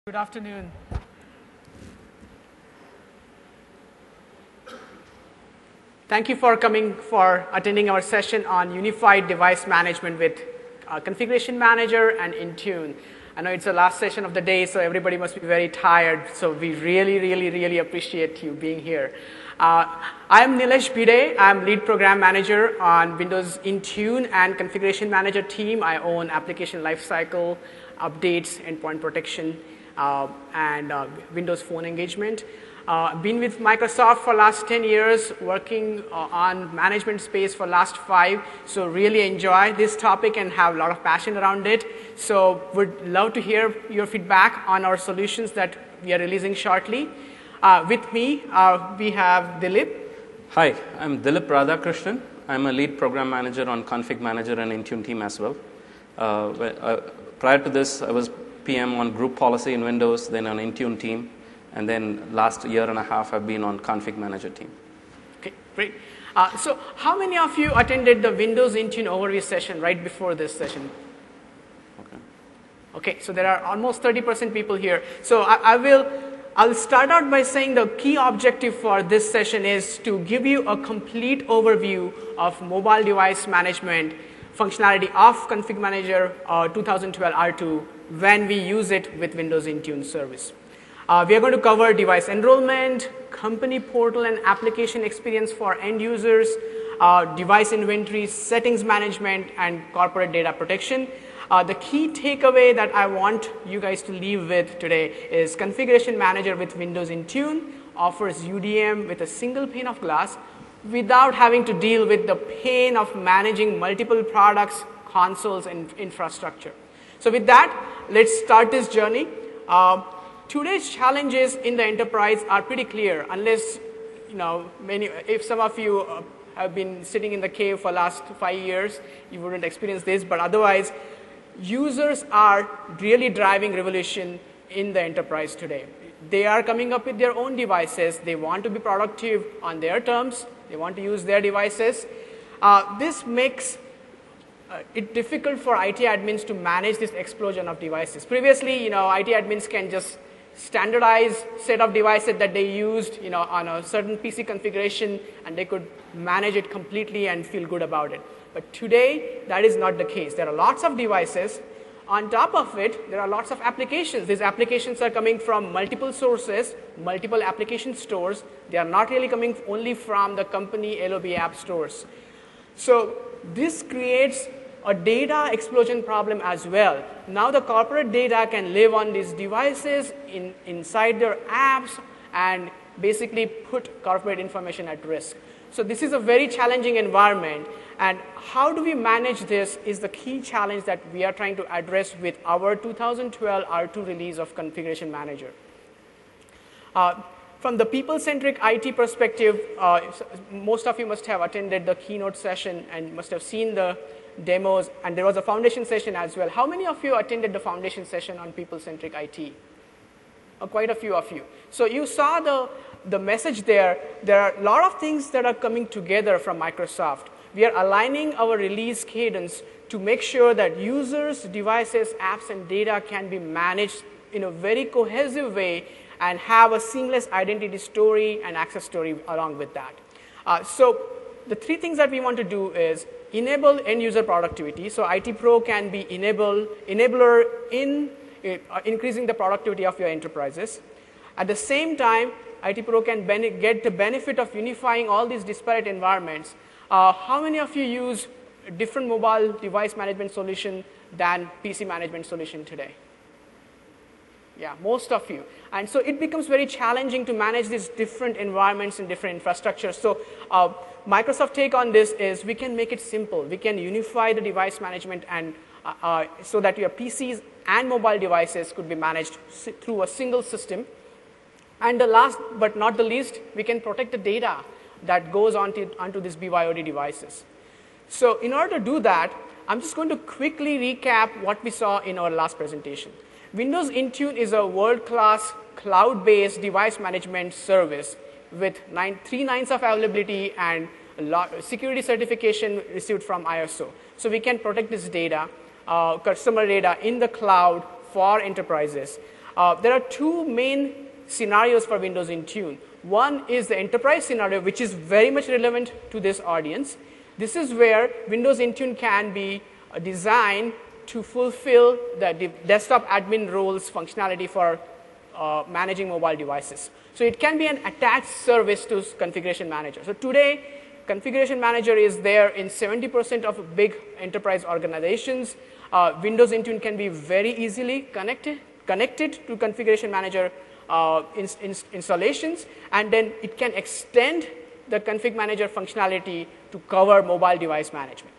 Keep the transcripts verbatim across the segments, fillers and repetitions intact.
Good afternoon. Thank you for coming for attending our session on unified device management with uh, Configuration Manager and Intune. I know it's the last session of the day, so everybody must be very tired. So we really, really, really appreciate you being here. Uh, I'm Nilesh Bide. I'm lead program manager on Windows Intune and Configuration Manager team. I own application lifecycle, updates, endpoint protection, uh, and uh, Windows Phone engagement. Uh, been with Microsoft for last ten years, working uh, on management space for last five. So really enjoy this topic and have a lot of passion around it. So would love to hear your feedback on our solutions that we are releasing shortly. Uh, with me, uh, we have Dilip. Hi, I'm Dilip Radhakrishnan. I'm a lead program manager on Config Manager and Intune team as well. Uh, uh, prior to this, I was P M on group policy in Windows, then on Intune team. And then last year and a half, I've been on Config Manager team. Okay, great. Uh, so how many of you attended the Windows Intune overview session right before this session? Okay. Okay, so there are almost thirty percent people here. So I, I will I'll start out by saying the key objective for this session is to give you a complete overview of mobile device management functionality of Config Manager uh, twenty twelve R two when we use it with Windows Intune service. Uh, we are going to cover device enrollment, company portal and application experience for end users, uh, device inventory, settings management, and corporate data protection. Uh, the key takeaway that I want you guys to leave with today is Configuration Manager with Windows Intune offers U D M with a single pane of glass without having to deal with the pain of managing multiple products, consoles, and infrastructure. So with that, let's start this journey. Uh, Today's challenges in the enterprise are pretty clear, unless, you know, many, if some of you uh, have been sitting in the cave for the last five years, you wouldn't experience this, but otherwise, users are really driving revolution in the enterprise today. They are coming up with their own devices. They want to be productive on their terms. They want to use their devices. Uh, this makes uh, it difficult for I T admins to manage this explosion of devices. Previously, you know, I T admins can just standardized set of devices that they used, you know, on a certain P C configuration, and they could manage it completely and feel good about it. But today, that is not the case. There are lots of devices. On top of it, there are lots of applications. These applications are coming from multiple sources, multiple application stores. They are not really coming only from the company L O B app stores. So this creates a data explosion problem as well. Now the corporate data can live on these devices in, inside their apps and basically put corporate information at risk. So this is a very challenging environment, and how do we manage this is the key challenge that we are trying to address with our two thousand twelve R two release of Configuration Manager. Uh, From the people-centric I T perspective, uh, most of you must have attended the keynote session and must have seen the demos, and there was a foundation session as well. How many of you attended the foundation session on people-centric I T? Uh, quite a few of you. So you saw the, the message there. There are a lot of things that are coming together from Microsoft. We are aligning our release cadence to make sure that users, devices, apps, and data can be managed in a very cohesive way and have a seamless identity story and access story along with that. Uh, so the three things that we want to do is enable end user productivity. So I T Pro can be enable, enabler in uh, increasing the productivity of your enterprises. At the same time, I T Pro can get the benefit of unifying all these disparate environments. Uh, how many of you use a different mobile device management solution than P C management solution today? Yeah, most of you. And so it becomes very challenging to manage these different environments and different infrastructures. So uh, Microsoft take on this is we can make it simple. We can unify the device management and uh, uh, so that your P Cs and mobile devices could be managed through a single system. And the last but not the least, we can protect the data that goes onto, onto these B Y O D devices. So in order to do that, I'm just going to quickly recap what we saw in our last presentation. Windows Intune is a world-class cloud-based device management service with nine, three nines of availability and security certification received from I S O. So we can protect this data, uh, customer data in the cloud for enterprises. Uh, there are two main scenarios for Windows Intune. One is the enterprise scenario, which is very much relevant to this audience. This is where Windows Intune can be uh, designed to fulfill the de desktop admin roles functionality for uh, managing mobile devices. So it can be an attached service to Configuration Manager. So today, Configuration Manager is there in seventy percent of big enterprise organizations. Uh, Windows Intune can be very easily connected, connected to Configuration Manager uh, in, in, installations, and then it can extend the Config Manager functionality to cover mobile device management.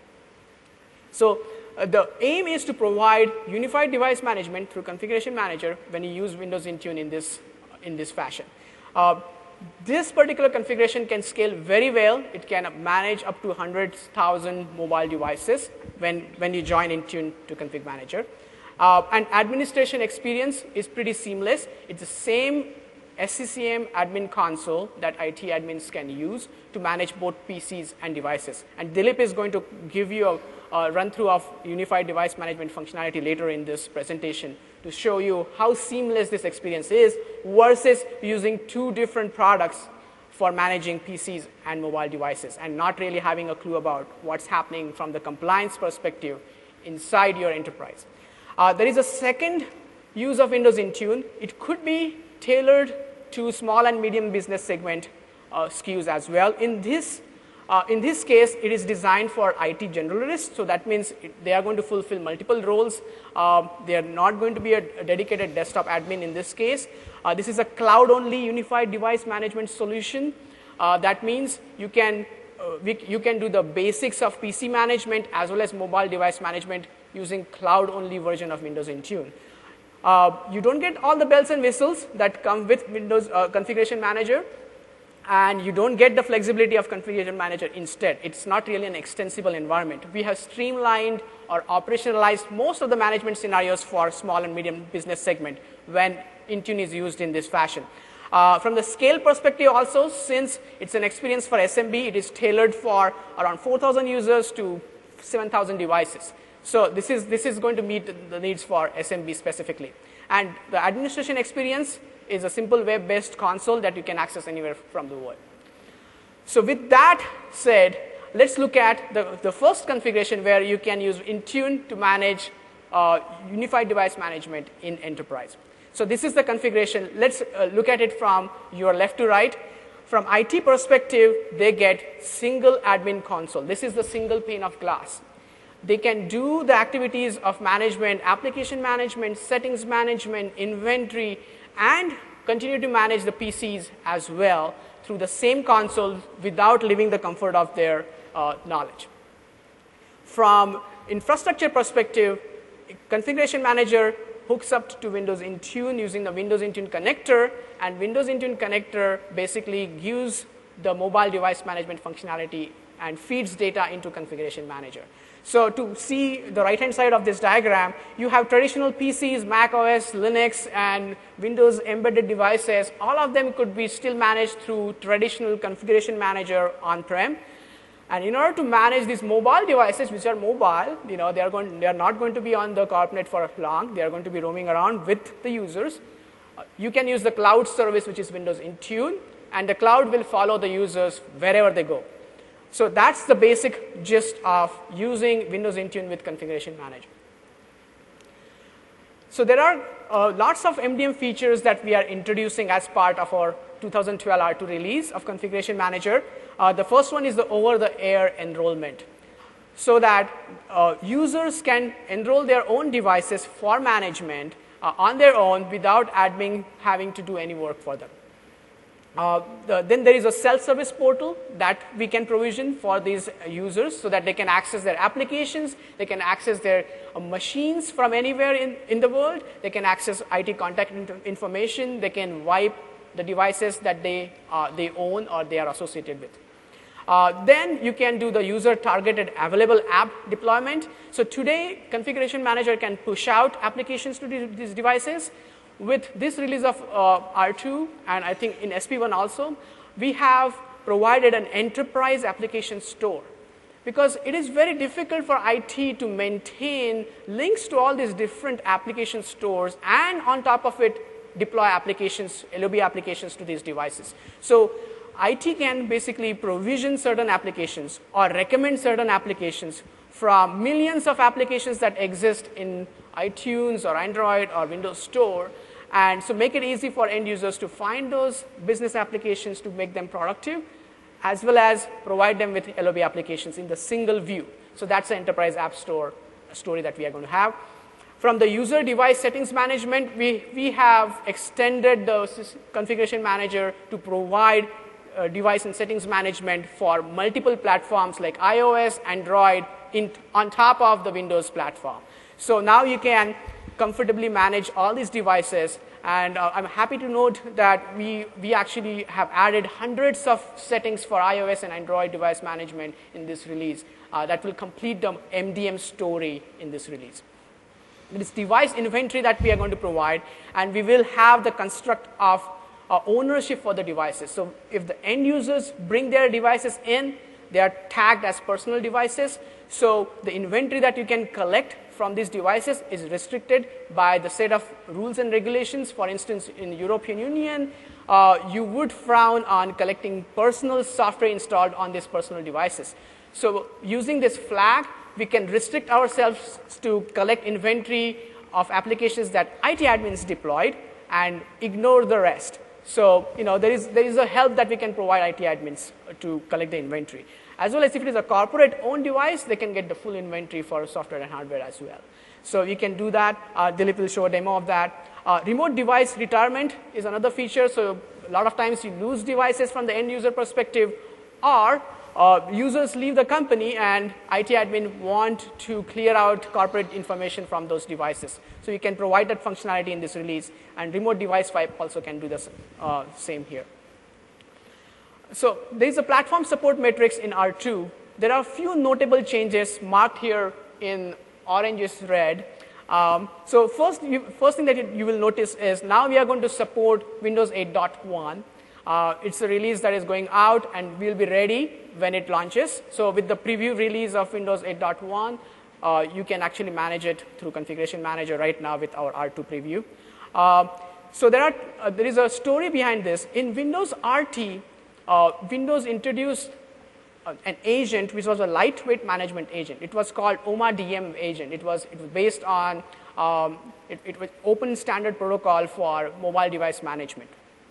So uh, the aim is to provide unified device management through Configuration Manager when you use Windows Intune in this, in this fashion. Uh, this particular configuration can scale very well. It can manage up to one hundred thousand mobile devices when, when you join Intune to Config Manager. Uh, and administration experience is pretty seamless. It's the same S C C M admin console that I T admins can use to manage both P Cs and devices. And Dilip is going to give you a, a run through of unified device management functionality later in this presentation to show you how seamless this experience is versus using two different products for managing P Cs and mobile devices and not really having a clue about what's happening from the compliance perspective inside your enterprise. Uh, there is a second use of Windows Intune. It could be tailored to small and medium business segment uh, S K Us as well. In this, uh, in this case, it is designed for I T generalists. So that means it, they are going to fulfill multiple roles. Uh, they are not going to be a, a dedicated desktop admin in this case. Uh, this is a cloud-only unified device management solution. Uh, that means you can, uh, we, you can do the basics of P C management as well as mobile device management using cloud-only version of Windows Intune. Uh, you don't get all the bells and whistles that come with Windows uh, Configuration Manager, and you don't get the flexibility of Configuration Manager instead. It's not really an extensible environment. We have streamlined or operationalized most of the management scenarios for small and medium business segment when Intune is used in this fashion. Uh, from the scale perspective also, since it's an experience for S M B, it is tailored for around four thousand users to seven thousand devices. So this is, this is going to meet the needs for S M B specifically. And the administration experience is a simple web-based console that you can access anywhere from the world. So with that said, let's look at the, the first configuration where you can use Intune to manage uh, unified device management in enterprise. So this is the configuration. Let's uh, look at it from your left to right. From I T perspective, they get single admin console. This is the single pane of glass. They can do the activities of management, application management, settings management, inventory, and continue to manage the P Cs as well through the same console without leaving the comfort of their uh, knowledge. From infrastructure perspective, Configuration Manager hooks up to Windows Intune using the Windows Intune connector, and Windows Intune connector basically gives the mobile device management functionality and feeds data into Configuration Manager. So to see the right-hand side of this diagram, you have traditional P Cs, Mac O S, Linux, and Windows embedded devices. All of them could be still managed through traditional Configuration Manager on-prem. And in order to manage these mobile devices, which are mobile, you know, they are going, they are not going to be on the CorpNet for long. They are going to be roaming around with the users. Uh, you can use the cloud service, which is Windows Intune, and the cloud will follow the users wherever they go. So that's the basic gist of using Windows Intune with Configuration Manager. So there are uh, lots of M D M features that we are introducing as part of our two thousand twelve R two release of Configuration Manager. Uh, the first one is the over-the-air enrollment, so that uh, users can enroll their own devices for management uh, on their own without admin having to do any work for them. Uh, the, then there is a self-service portal that we can provision for these users so that they can access their applications, they can access their uh, machines from anywhere in, in the world, they can access I T contact information, they can wipe the devices that they, uh, they own or they are associated with. Uh, then you can do the user-targeted available app deployment. So today, Configuration Manager can push out applications to these devices. With this release of uh, R two, and I think in S P one also, we have provided an enterprise application store because it is very difficult for I T to maintain links to all these different application stores and on top of it deploy applications, L O B applications to these devices. So I T can basically provision certain applications or recommend certain applications from millions of applications that exist in iTunes or Android or Windows Store, and so make it easy for end users to find those business applications to make them productive, as well as provide them with L O B applications in the single view. So that's the enterprise app store story that we are going to have. From the user device settings management, we, we have extended the configuration manager to provide uh, device and settings management for multiple platforms like iOS, Android, in, on top of the Windows platform. So now you can comfortably manage all these devices, and uh, I'm happy to note that we, we actually have added hundreds of settings for iOS and Android device management in this release uh, that will complete the M D M story in this release. This device inventory that we are going to provide, and we will have the construct of uh, ownership for the devices. So if the end users bring their devices in, they are tagged as personal devices. So the inventory that you can collect from these devices is restricted by the set of rules and regulations. For instance, in the European Union, uh, you would frown on collecting personal software installed on these personal devices. So using this flag, we can restrict ourselves to collect inventory of applications that I T admins deployed and ignore the rest. So you know, there is, there is a help that we can provide I T admins to collect the inventory. As well as if it is a corporate-owned device, they can get the full inventory for software and hardware as well. So you can do that. Uh, Dilip will show a demo of that. Uh, remote device retirement is another feature. So a lot of times you lose devices from the end user perspective, or uh, users leave the company and I T admin want to clear out corporate information from those devices. So you can provide that functionality in this release, and remote device wipe also can do the uh, same here. So there is a platform support matrix in R two. There are a few notable changes marked here in orange is red. Um, so first, you, first thing that you, you will notice is now we are going to support Windows eight point one. Uh, it's a release that is going out and will be ready when it launches. So with the preview release of Windows eight point one, uh, you can actually manage it through Configuration Manager right now with our R two preview. Uh, so there, are, uh, there is a story behind this. In Windows R T, uh, Windows introduced uh, an agent which was a lightweight management agent. It was called O M A D M agent. It was, it was based on um, it, it was open standard protocol for mobile device management.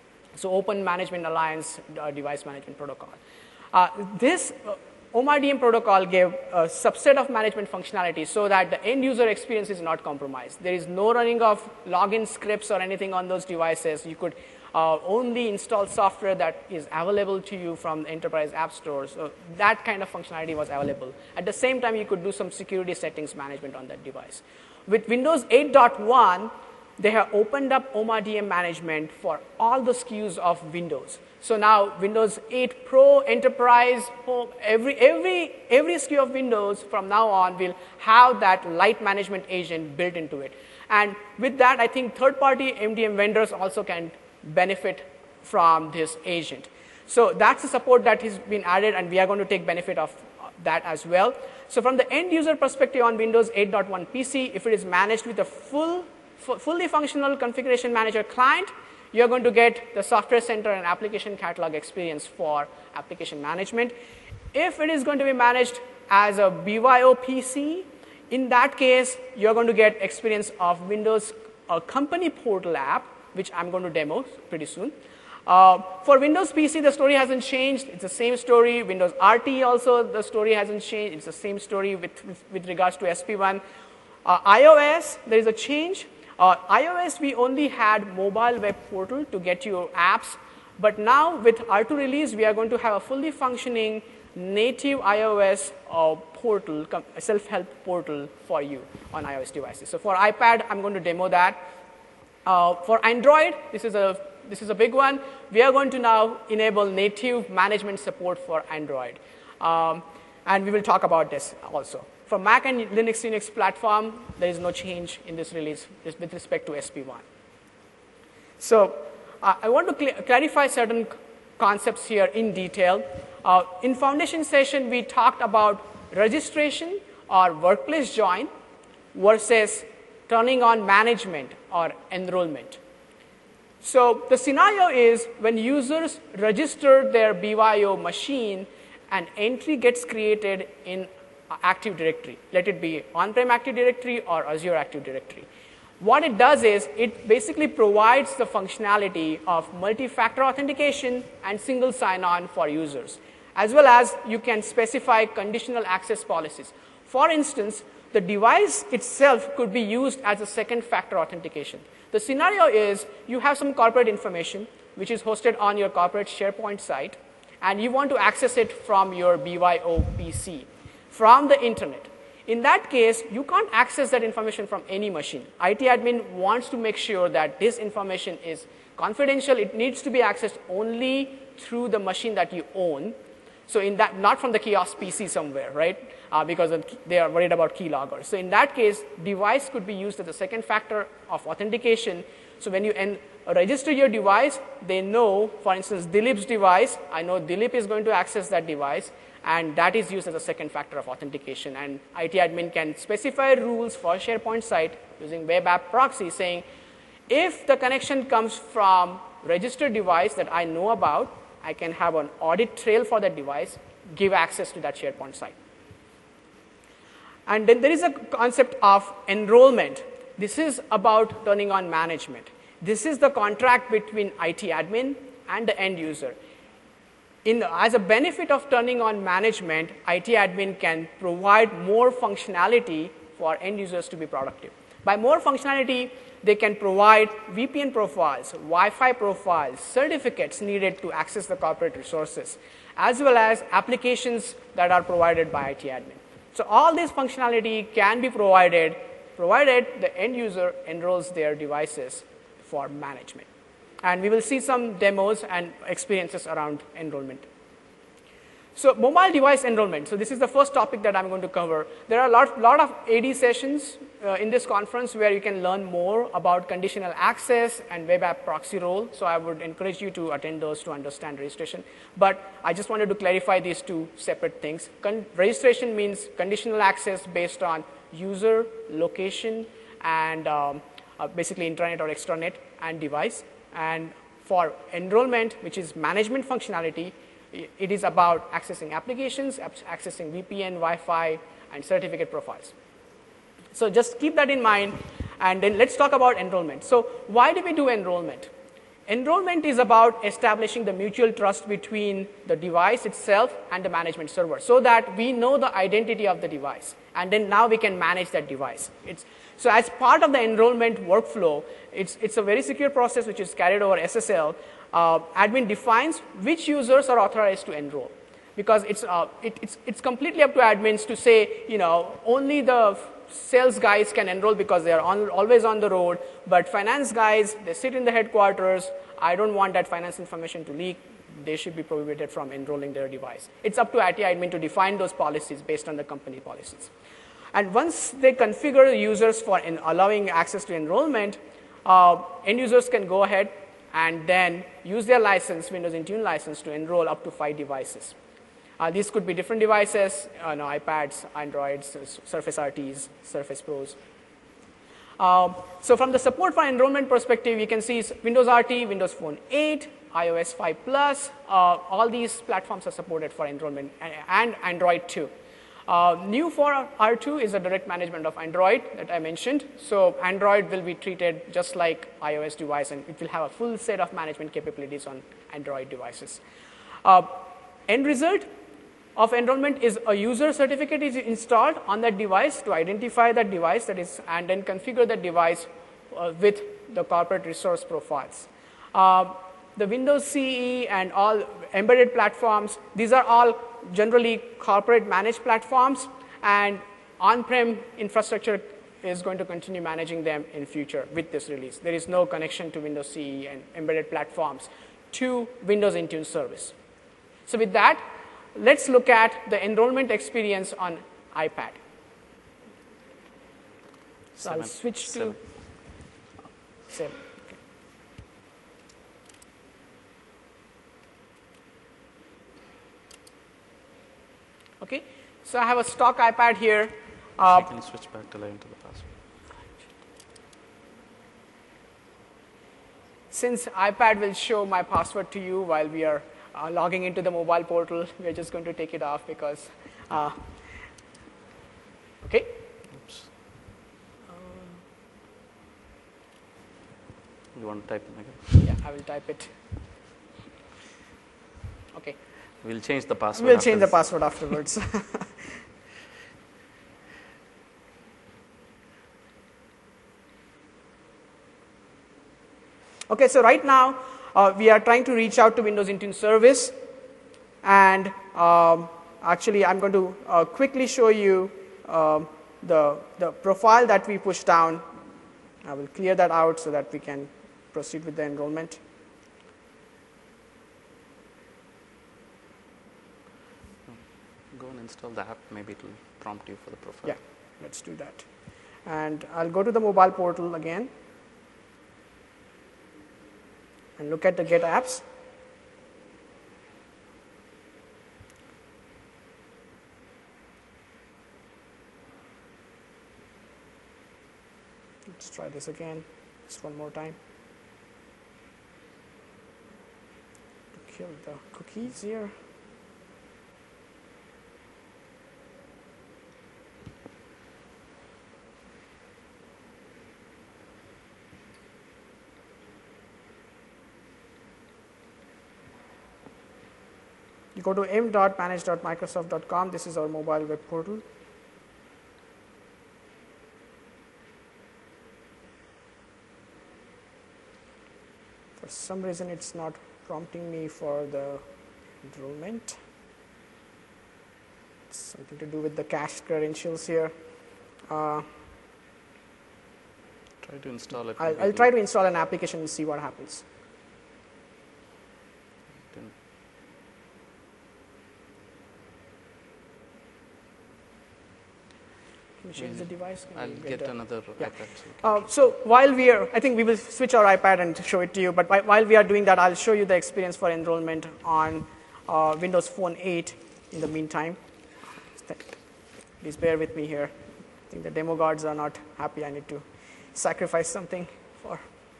So Open Management Alliance uh, device management protocol. Uh, this uh, O M A D M protocol gave a subset of management functionality so that the end user experience is not compromised. There is no running of login scripts or anything on those devices. You could uh, only install software that is available to you from the enterprise app store. So that kind of functionality was available. At the same time, you could do some security settings management on that device. With Windows eight point one, they have opened up O M A D M management for all the S K Us of Windows. So now Windows eight Pro, Enterprise, Home, every, every, every S K U of Windows from now on will have that light management agent built into it. And with that, I think third-party M D M vendors also can benefit from this agent. So that's the support that has been added, and we are going to take benefit of that as well. So from the end user perspective on Windows eight point one P C, if it is managed with a full fully functional configuration manager client, you're going to get the software center and application catalog experience for application management. If it is going to be managed as a B Y O P C, in that case, you're going to get experience of Windows uh, company portal app, which I'm going to demo pretty soon. Uh, for Windows P C, the story hasn't changed. It's the same story. Windows R T also, the story hasn't changed. It's the same story with, with, with regards to S P one. Uh, iOS, there is a change. Uh, iOS, we only had mobile web portal to get your apps, but now with R two release, we are going to have a fully functioning native iOS uh, portal, self-help portal for you on iOS devices. So for iPad, I'm going to demo that. Uh, for Android, this is a this is a big one. We are going to now enable native management support for Android, um, and we will talk about this also. For Mac and Linux Unix platform, there is no change in this release with respect to S P one. So uh, I want to cl clarify certain concepts here in detail. Uh, in foundation session, we talked about registration or workplace join versus turning on management or enrollment. So the scenario is when users register their B Y O machine, an entry gets created in Active Directory. Let it be on-prem Active Directory or Azure Active Directory. What it does is it basically provides the functionality of multi-factor authentication and single sign-on for users, as well as you can specify conditional access policies. For instance, the device itself could be used as a second factor authentication. The scenario is you have some corporate information which is hosted on your corporate SharePoint site, and you want to access it from your B Y O P C, from the internet. In that case, you can't access that information from any machine. I T admin wants to make sure that this information is confidential. It needs to be accessed only through the machine that you own. So in that, not from the kiosk P C somewhere, right? Uh, because of, they are worried about keyloggers. So in that case, device could be used as a second factor of authentication. So when you en register your device, they know, for instance, Dilip's device, I know Dilip is going to access that device, and that is used as a second factor of authentication. And I T admin can specify rules for SharePoint site using web app proxy saying, if the connection comes from registered device that I know about, I can have an audit trail for that device, give access to that SharePoint site. And then there is a concept of enrollment. This is about turning on management. This is the contract between I T admin and the end user. In, as a benefit of turning on management, I T admin can provide more functionality for end users to be productive. By more functionality, they can provide V P N profiles, Wi-Fi profiles, certificates needed to access the corporate resources, as well as applications that are provided by I T admin. So all this functionality can be provided, provided the end user enrolls their devices for management. And we will see some demos and experiences around enrollment. So mobile device enrollment. So this is the first topic that I'm going to cover. There are a lot, lot of A D sessions uh, in this conference where you can learn more about conditional access and web app proxy role. So I would encourage you to attend those to understand registration. But I just wanted to clarify these two separate things. Con registration means conditional access based on user, location, and um, uh, basically intranet or extranet and device. And for enrollment, which is management functionality, it is about accessing applications, accessing V P N, Wi-Fi, and certificate profiles. So just keep that in mind, and then let's talk about enrollment. So why do we do enrollment? Enrollment is about establishing the mutual trust between the device itself and the management server so that we know the identity of the device, and then now we can manage that device. It's, so as part of the enrollment workflow, it's, it's a very secure process which is carried over S S L. Uh, admin defines which users are authorized to enroll, because it's, uh, it, it's, it's completely up to admins to say, you know, only the sales guys can enroll because they are on, always on the road, but finance guys, they sit in the headquarters. I don't want that finance information to leak. They should be prohibited from enrolling their device. It's up to I T admin to define those policies based on the company policies. And once they configure the users for in allowing access to enrollment, uh, end users can go ahead and then use their license, Windows Intune license, to enroll up to five devices. Uh, these could be different devices, uh, no, iPads, Androids, Surface R Ts, Surface Pros. Um, so from the support for enrollment perspective, you can see Windows R T, Windows Phone eight, iOS five plus, uh, all these platforms are supported for enrollment, and, and Android too. Uh, new for R two is the direct management of Android that I mentioned. So Android will be treated just like iOS device, and it will have a full set of management capabilities on Android devices. Uh, end result of enrollment is a user certificate is installed on that device to identify that device that is, and then configure that device uh, with the corporate resource profiles. Uh, the Windows C E and all embedded platforms, these are all generally corporate managed platforms, and on-prem infrastructure is going to continue managing them in future with this release. There is no connection to Windows C E and embedded platforms to Windows Intune service. So with that, let's look at the enrollment experience on iPad. So seven. I'll switch seven. to seven. Okay. Okay. So I have a stock iPad here. Uh, Can you switch back till I enter the password? Since iPad will show my password to you while we are uh, logging into the mobile portal, we are just going to take it off because, uh, okay. Oops. You want to type it again? Yeah, I will type it. Okay. We'll change the password. We'll after change the this. password afterwards. Okay, so right now uh, we are trying to reach out to Windows Intune Service, and um, actually I'm going to uh, quickly show you um, the, the profile that we pushed down. I will clear that out so that we can proceed with the enrollment. Go and install the app. Maybe it will prompt you for the profile. Yeah, let's do that. And I'll go to the mobile portal again and look at the Get Apps. Let's try this again, just one more time. Kill the cookies here. You go to m dot manage dot microsoft dot com. This is our mobile web portal. For some reason, it's not prompting me for the enrollment. It's something to do with the cached credentials here. Uh, Try to install it. I'll, I'll try to install an application and see what happens. Then Can you change the device? Can I'll you get the- another Yeah. iPad. So you can Uh, so while we are, I think we will switch our iPad and show it to you, but whi- while we are doing that, I'll show you the experience for enrollment on uh, Windows Phone eight in the meantime. Please bear with me here. I think the demo guards are not happy. I need to sacrifice something for.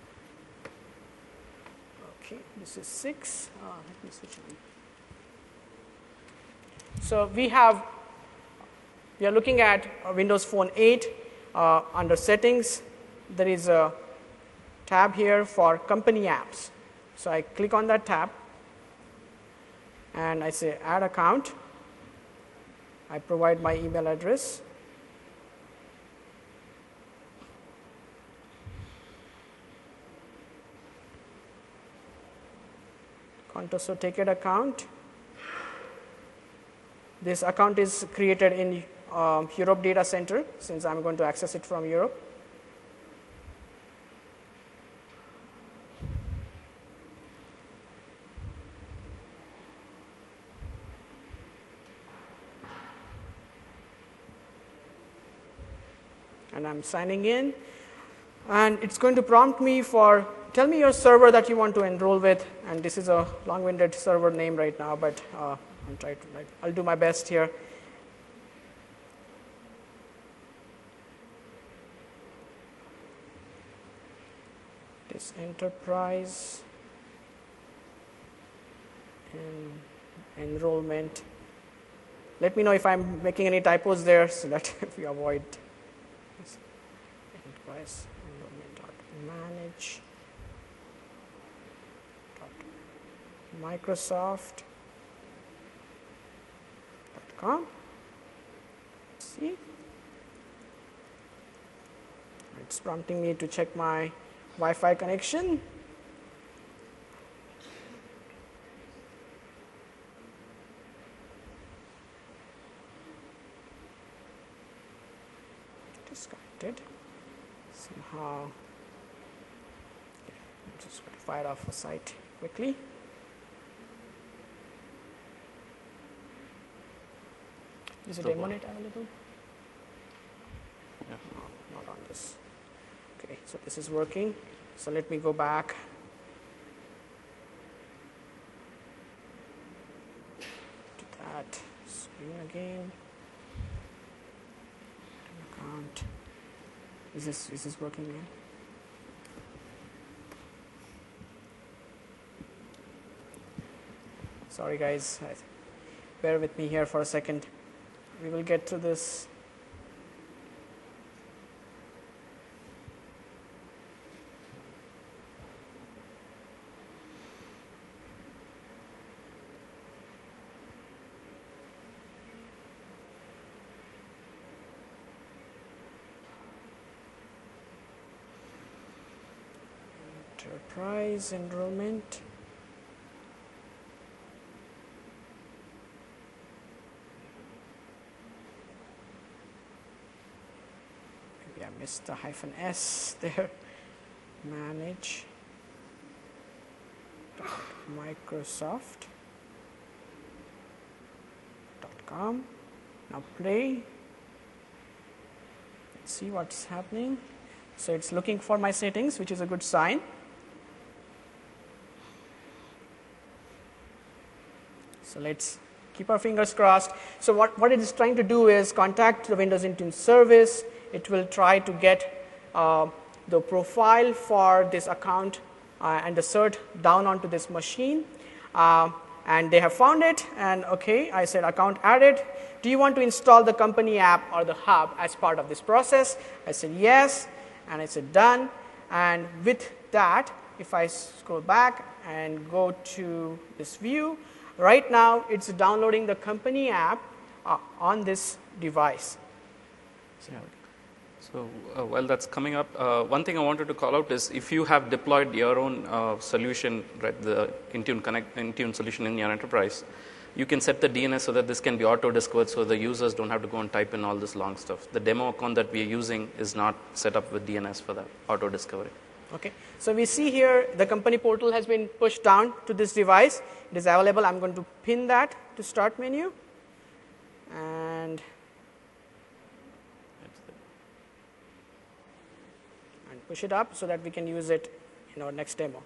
Okay, this is six. Uh, let me switch on. So we have, we are looking at uh, Windows Phone eight. Uh, under Settings, there is a tab here for Company Apps. So I click on that tab, and I say Add Account. I provide my email address. Contoso Ticket account. This account is created in um, Europe Data Center, since I'm going to access it from Europe. And I'm signing in, and it's going to prompt me for, tell me your server that you want to enroll with, and this is a long-winded server name right now, but uh, I'll try to, I'll do my best here. This enterprise and enrollment. Let me know if I'm making any typos there so that we avoid this. Enterprise enrollment dot manage dot microsoft dot com. See, it's prompting me to check my Wi-Fi connection. Disconnected. Somehow, I'm just going to fire off a site quickly. Is it The demo one. net available? Yeah. No, not on this. Okay, so this is working. So let me go back. To that screen again. Is this, is this working now? Sorry guys, bear with me here for a second. We will get to this. Enterprise enrollment. Maybe I missed the hyphen S there. Manage Microsoft dot com. Now play. Let's see what's happening. So it's looking for my settings, which is a good sign. So let's keep our fingers crossed. So what, what it is trying to do is contact the Windows Intune service. It will try to get uh, the profile for this account uh, and the cert down onto this machine. Uh, and they have found it, and okay, I said account added. Do you want to install the company app or the hub as part of this process? I said yes, and I said done. And with that, if I scroll back and go to this view, right now it's downloading the company app uh, on this device. So, so uh, while that's coming up, uh, one thing I wanted to call out is if you have deployed your own uh, solution, right, the Intune Connect Intune solution in your enterprise, you can set the D N S so that this can be auto-discovered so the users don't have to go and type in all this long stuff. The demo account that we are using is not set up with D N S for that auto-discovery. Okay, so we see here the company portal has been pushed down to this device. It is available. I'm going to pin that to start menu and, and push it up so that we can use it in our next demo.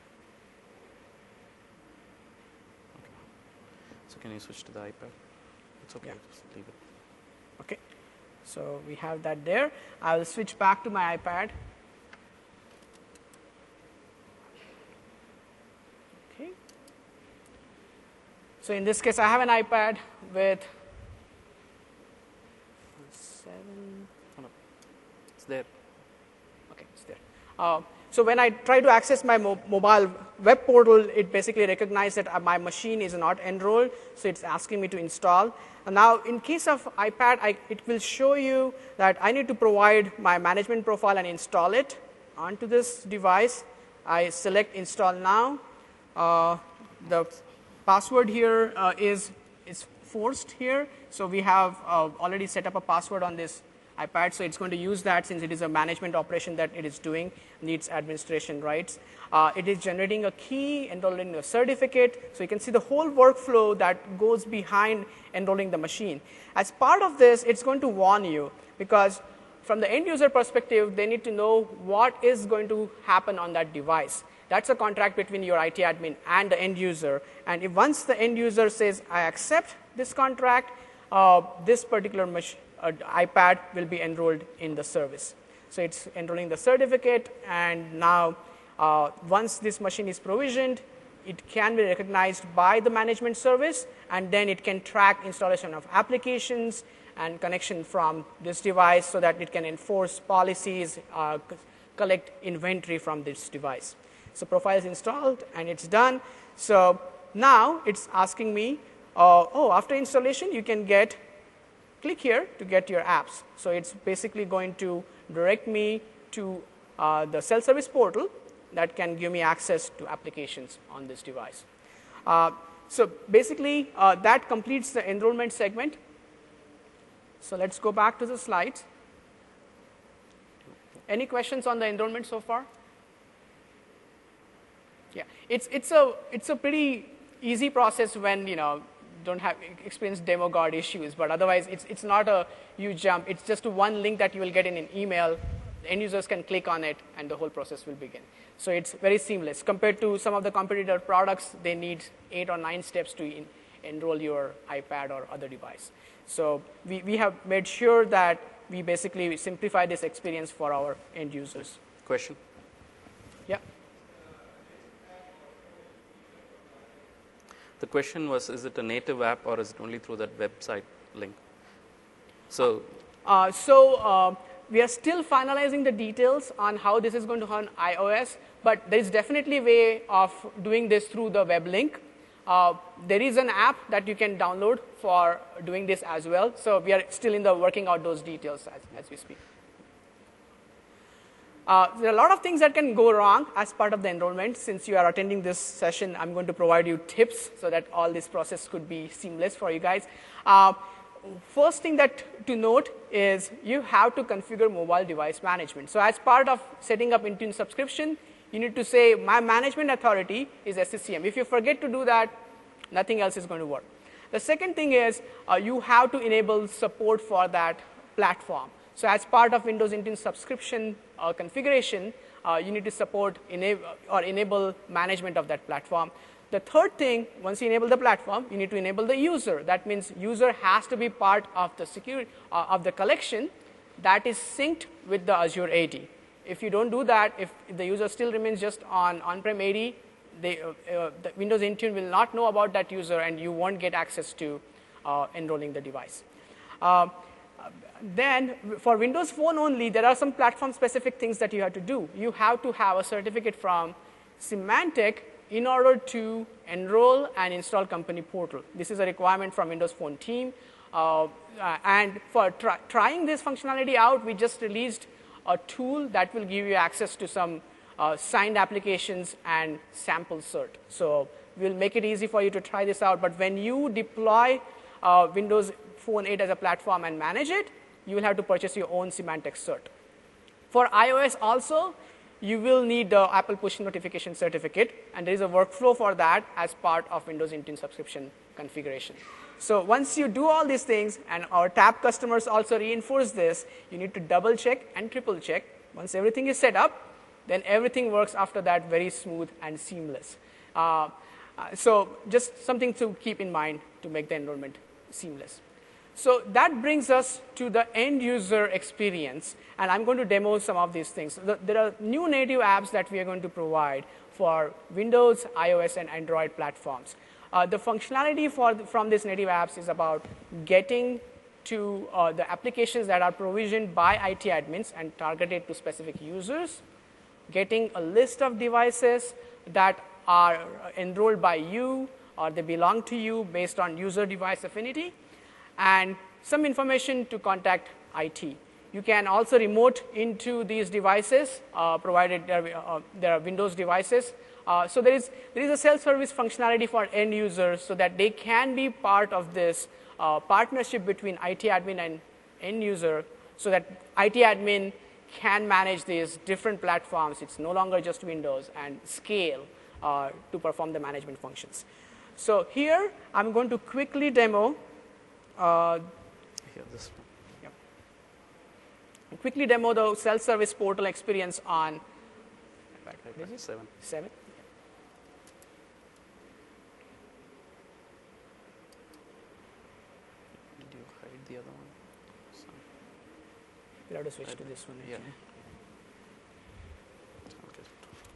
Okay. So can you switch to the iPad? It's okay, Yeah. just leave it. Okay, so we have that there. I will switch back to my iPad. Okay. So in this case, I have an iPad with seven. Oh, no. It's there. Okay, it's there. Uh, so when I try to access my mo mobile web portal, it basically recognizes that uh, my machine is not enrolled, so it's asking me to install. And now, in case of iPad, I, it will show you that I need to provide my management profile and install it onto this device. I select install now. Uh, the password here uh, is is forced here, so we have uh, already set up a password on this iPad, so it's going to use that since it is a management operation that it is doing, needs administration rights. Uh, it is generating a key, enrolling a certificate, so you can see the whole workflow that goes behind enrolling the machine. As part of this, it's going to warn you, because from the end user perspective, they need to know what is going to happen on that device. That's a contract between your I T admin and the end user, and if once the end user says, I accept this contract, uh, this particular machine, uh, iPad will be enrolled in the service. So it's enrolling the certificate, and now uh, once this machine is provisioned, it can be recognized by the management service, and then it can track installation of applications and connection from this device so that it can enforce policies, uh, collect inventory from this device. So profile is installed and it's done. So now it's asking me, uh, oh, after installation, you can get, click here to get your apps. So it's basically going to direct me to uh, the self-service portal that can give me access to applications on this device. Uh, so basically, uh, that completes the enrollment segment. So let's go back to the slides. Any questions on the enrollment so far? Yeah, it's it's a it's a pretty easy process when you know don't have experience demo guard issues, but otherwise it's it's not a huge jump. It's just one link that you will get in an email. The end users can click on it, and the whole process will begin. So it's very seamless compared to some of the competitor products. They need eight or nine steps to in, enroll your iPad or other device. So we we have made sure that we basically simplify this experience for our end users. Question? Yeah. The question was, is it a native app or is it only through that website link? So, uh, so uh, we are still finalizing the details on how this is going to run iOS, but there is definitely a way of doing this through the web link. Uh, there is an app that you can download for doing this as well. So we are still in the working out those details as, as we speak. Uh, there are a lot of things that can go wrong as part of the enrollment. Since you are attending this session, I'm going to provide you tips so that all this process could be seamless for you guys. Uh, first thing that to note is you have to configure mobile device management. So as part of setting up Intune subscription, you need to say my management authority is S C C M. If you forget to do that, nothing else is going to work. The second thing is uh, you have to enable support for that platform. So as part of Windows Intune subscription uh, configuration, uh, you need to support enable or enable management of that platform. The third thing, once you enable the platform, you need to enable the user. That means user has to be part of the security uh, of the collection that is synced with the Azure A D. If you don't do that, if the user still remains just on on-prem A D, they, uh, uh, the Windows Intune will not know about that user, and you won't get access to uh, enrolling the device. Uh, Then, for Windows Phone only, there are some platform-specific things that you have to do. You have to have a certificate from Symantec in order to enroll and install company portal. This is a requirement from Windows Phone team. Uh, and for try, trying this functionality out, we just released a tool that will give you access to some uh, signed applications and sample cert. So we'll make it easy for you to try this out. But when you deploy uh, Windows Phone eight as a platform and manage it, you will have to purchase your own Symantec cert. For iOS also, you will need the Apple push notification certificate, and there is a workflow for that as part of Windows Intune subscription configuration. So once you do all these things, and our tab customers also reinforce this, you need to double check and triple check. Once everything is set up, then everything works after that very smooth and seamless. Uh, uh, so just something to keep in mind to make the enrollment seamless. So that brings us to the end user experience, and I'm going to demo some of these things. There are new native apps that we are going to provide for Windows, iOS, and Android platforms. Uh, the functionality for the, from these native apps is about getting to uh, the applications that are provisioned by I T admins and targeted to specific users, getting a list of devices that are enrolled by you or they belong to you based on user device affinity, and some information to contact I T. You can also remote into these devices, uh, provided there, uh, there are Windows devices. Uh, so there is, there is a self-service functionality for end users so that they can be part of this uh, partnership between I T admin and end user, so that I T admin can manage these different platforms. It's no longer just Windows, and scale uh, to perform the management functions. So here, I'm going to quickly demo Uh, Here, this one. Yep. Quickly demo the self-service portal experience on seven. seven. Did you hide the other one? So, We'll have to switch to this one. yeah. Actually. Okay.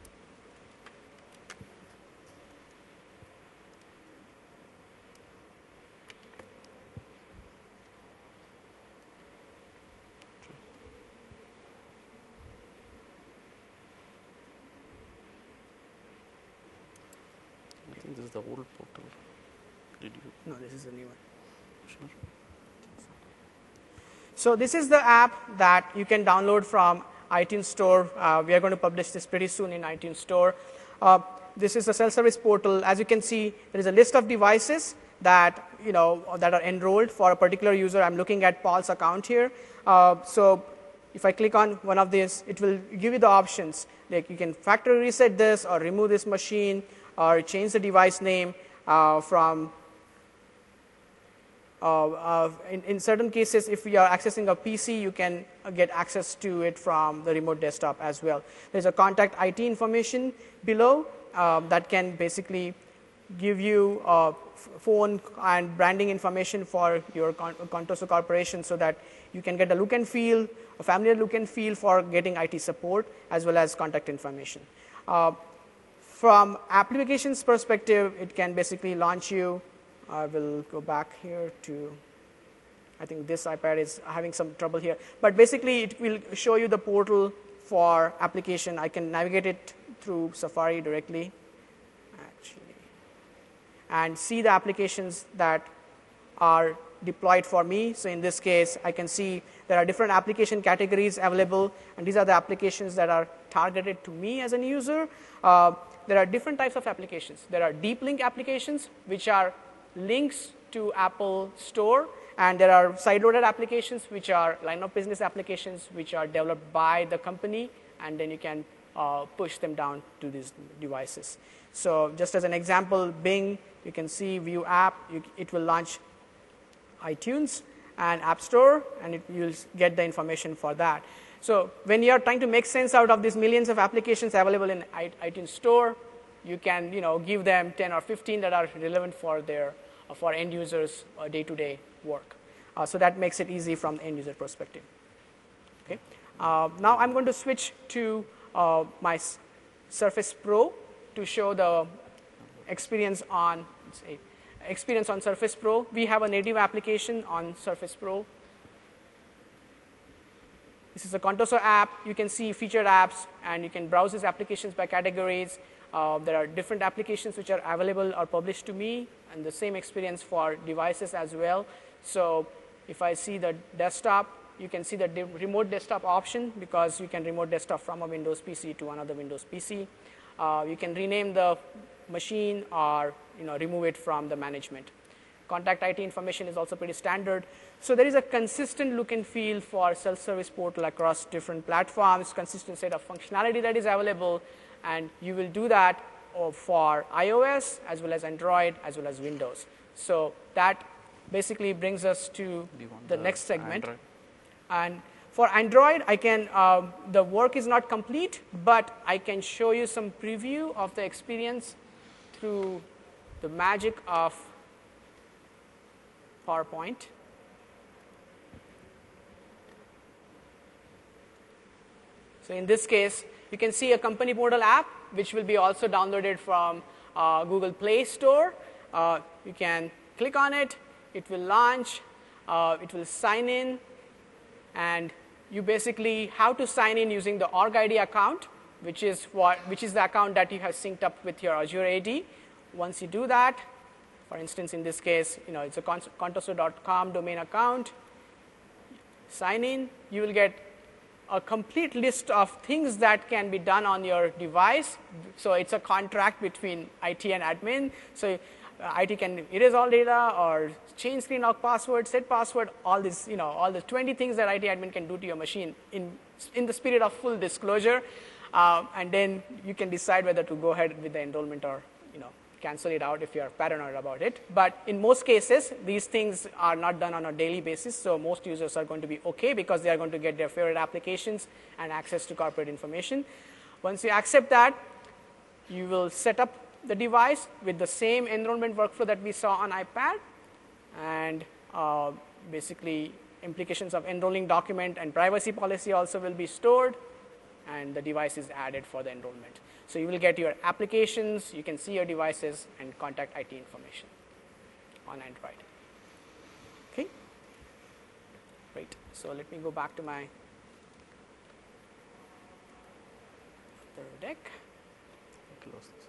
I think this is the old portal. Did you? No, this is a new one. Sure. So this is the app that you can download from iTunes Store. Uh, we are going to publish this pretty soon in iTunes Store. Uh, this is a self-service portal. As you can see, there is a list of devices that you know that are enrolled for a particular user. I'm looking at Paul's account here. Uh, so if I click on one of these, it will give you the options. Like you can factory reset this, or remove this machine, or change the device name uh, from. Uh, uh, in, in certain cases, if you are accessing a P C, you can uh, get access to it from the remote desktop as well. There's a contact I T information below uh, that can basically give you uh, phone and branding information for your Contoso Corporation, so that you can get a look and feel, a familiar look and feel for getting I T support as well as contact information. Uh, from applications perspective, it can basically launch you. I will go back here to, I think this iPad is having some trouble here, but basically it will show you the portal for application. I can navigate it through Safari directly, actually, and see the applications that are deployed for me. So in this case, I can see there are different application categories available, and these are the applications that are targeted to me as a user. Uh, there are different types of applications. There are deep link applications, which are links to Apple Store, and there are side-loaded applications, which are line of business applications, which are developed by the company, and then you can uh, push them down to these devices. So just as an example, Bing, you can see View App, you, it will launch iTunes and App Store, and it, you'll get the information for that. So when you are trying to make sense out of these millions of applications available in iTunes Store, you can, you know, give them ten or fifteen that are relevant for their uh, for end users' uh, day-to-day work. Uh, so that makes it easy from the end user perspective. Okay. Uh, now I'm going to switch to uh, my Surface Pro to show the experience on let's say, experience on Surface Pro. We have a native application on Surface Pro. This is a Contoso app. You can see featured apps, and you can browse these applications by categories. Uh, there are different applications which are available or published to me, and the same experience for devices as well. So if I see the desktop, you can see the de remote desktop option, because you can remote desktop from a Windows P C to another Windows P C. Uh, you can rename the machine or, you know, remove it from the management. Contact I T information is also pretty standard. So there is a consistent look and feel for self-service portal across different platforms, consistent set of functionality that is available, and you will do that for iOS as well as Android as well as Windows. So that basically brings us to the, the next segment. Android? And for Android, I can, uh, the work is not complete, but I can show you some preview of the experience through the magic of PowerPoint. So in this case, you can see a company portal app, which will be also downloaded from uh, Google Play Store. Uh, you can click on it, it will launch, uh, it will sign in, and you basically have to sign in using the org I D account, which is what, which is the account that you have synced up with your Azure A D. Once you do that, for instance, in this case, you know, it's a contoso dot com domain account. Sign in, you will get a complete list of things that can be done on your device. So it's a contract between I T and admin. So uh, I T can erase all data or change screen lock password, set password, all this, you know, all the twenty things that I T admin can do to your machine in, in the spirit of full disclosure. Uh, and then you can decide whether to go ahead with the enrollment or, you know, cancel it out if you are paranoid about it. But in most cases, these things are not done on a daily basis, so most users are going to be okay because they are going to get their favorite applications and access to corporate information. Once you accept that, you will set up the device with the same enrollment workflow that we saw on iPad, and uh, basically implications of enrolling document and privacy policy also will be stored, and the device is added for the enrollment. So you will get your applications, you can see your devices, and contact I T information on Android. Okay, great. So let me go back to my other deck. Close this.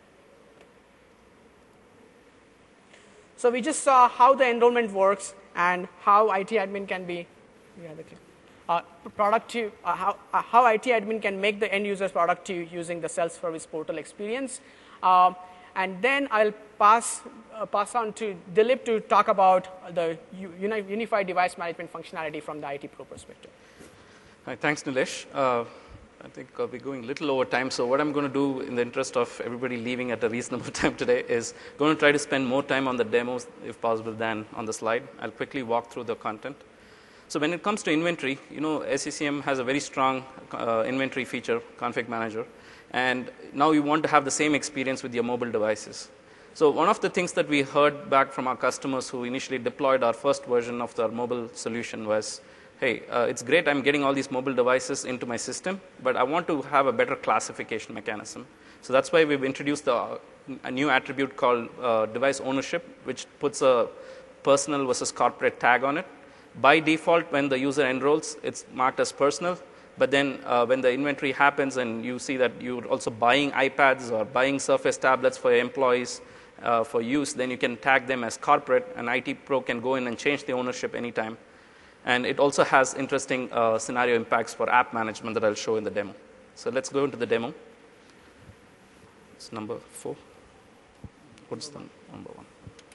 So we just saw how the enrollment works and how I T admin can be. Yeah, the clip. Uh, productive, uh, how, uh, how I T admin can make the end users productive using the self-service portal experience. Uh, and then I'll pass, uh, pass on to Dilip to talk about the uni unified device management functionality from the I T Pro perspective. Hi, thanks, Nilesh. Uh, I think uh, we're going a little over time, so what I'm going to do in the interest of everybody leaving at a reasonable time today is going to try to spend more time on the demos, if possible, than on the slide. I'll quickly walk through the content. So when it comes to inventory, you know, S C C M has a very strong uh, inventory feature, Config Manager, and now you want to have the same experience with your mobile devices. So one of the things that we heard back from our customers who initially deployed our first version of our mobile solution was hey, uh, it's great I'm getting all these mobile devices into my system, but I want to have a better classification mechanism. So that's why we've introduced the, a new attribute called uh, device ownership, which puts a personal versus corporate tag on it. By default, when the user enrolls, it's marked as personal. But then uh, when the inventory happens and you see that you're also buying iPads or buying Surface tablets for your employees uh, for use, then you can tag them as corporate, and I T Pro can go in and change the ownership anytime. And it also has interesting uh, scenario impacts for app management that I'll show in the demo. So let's go into the demo. It's number four. What's the number one?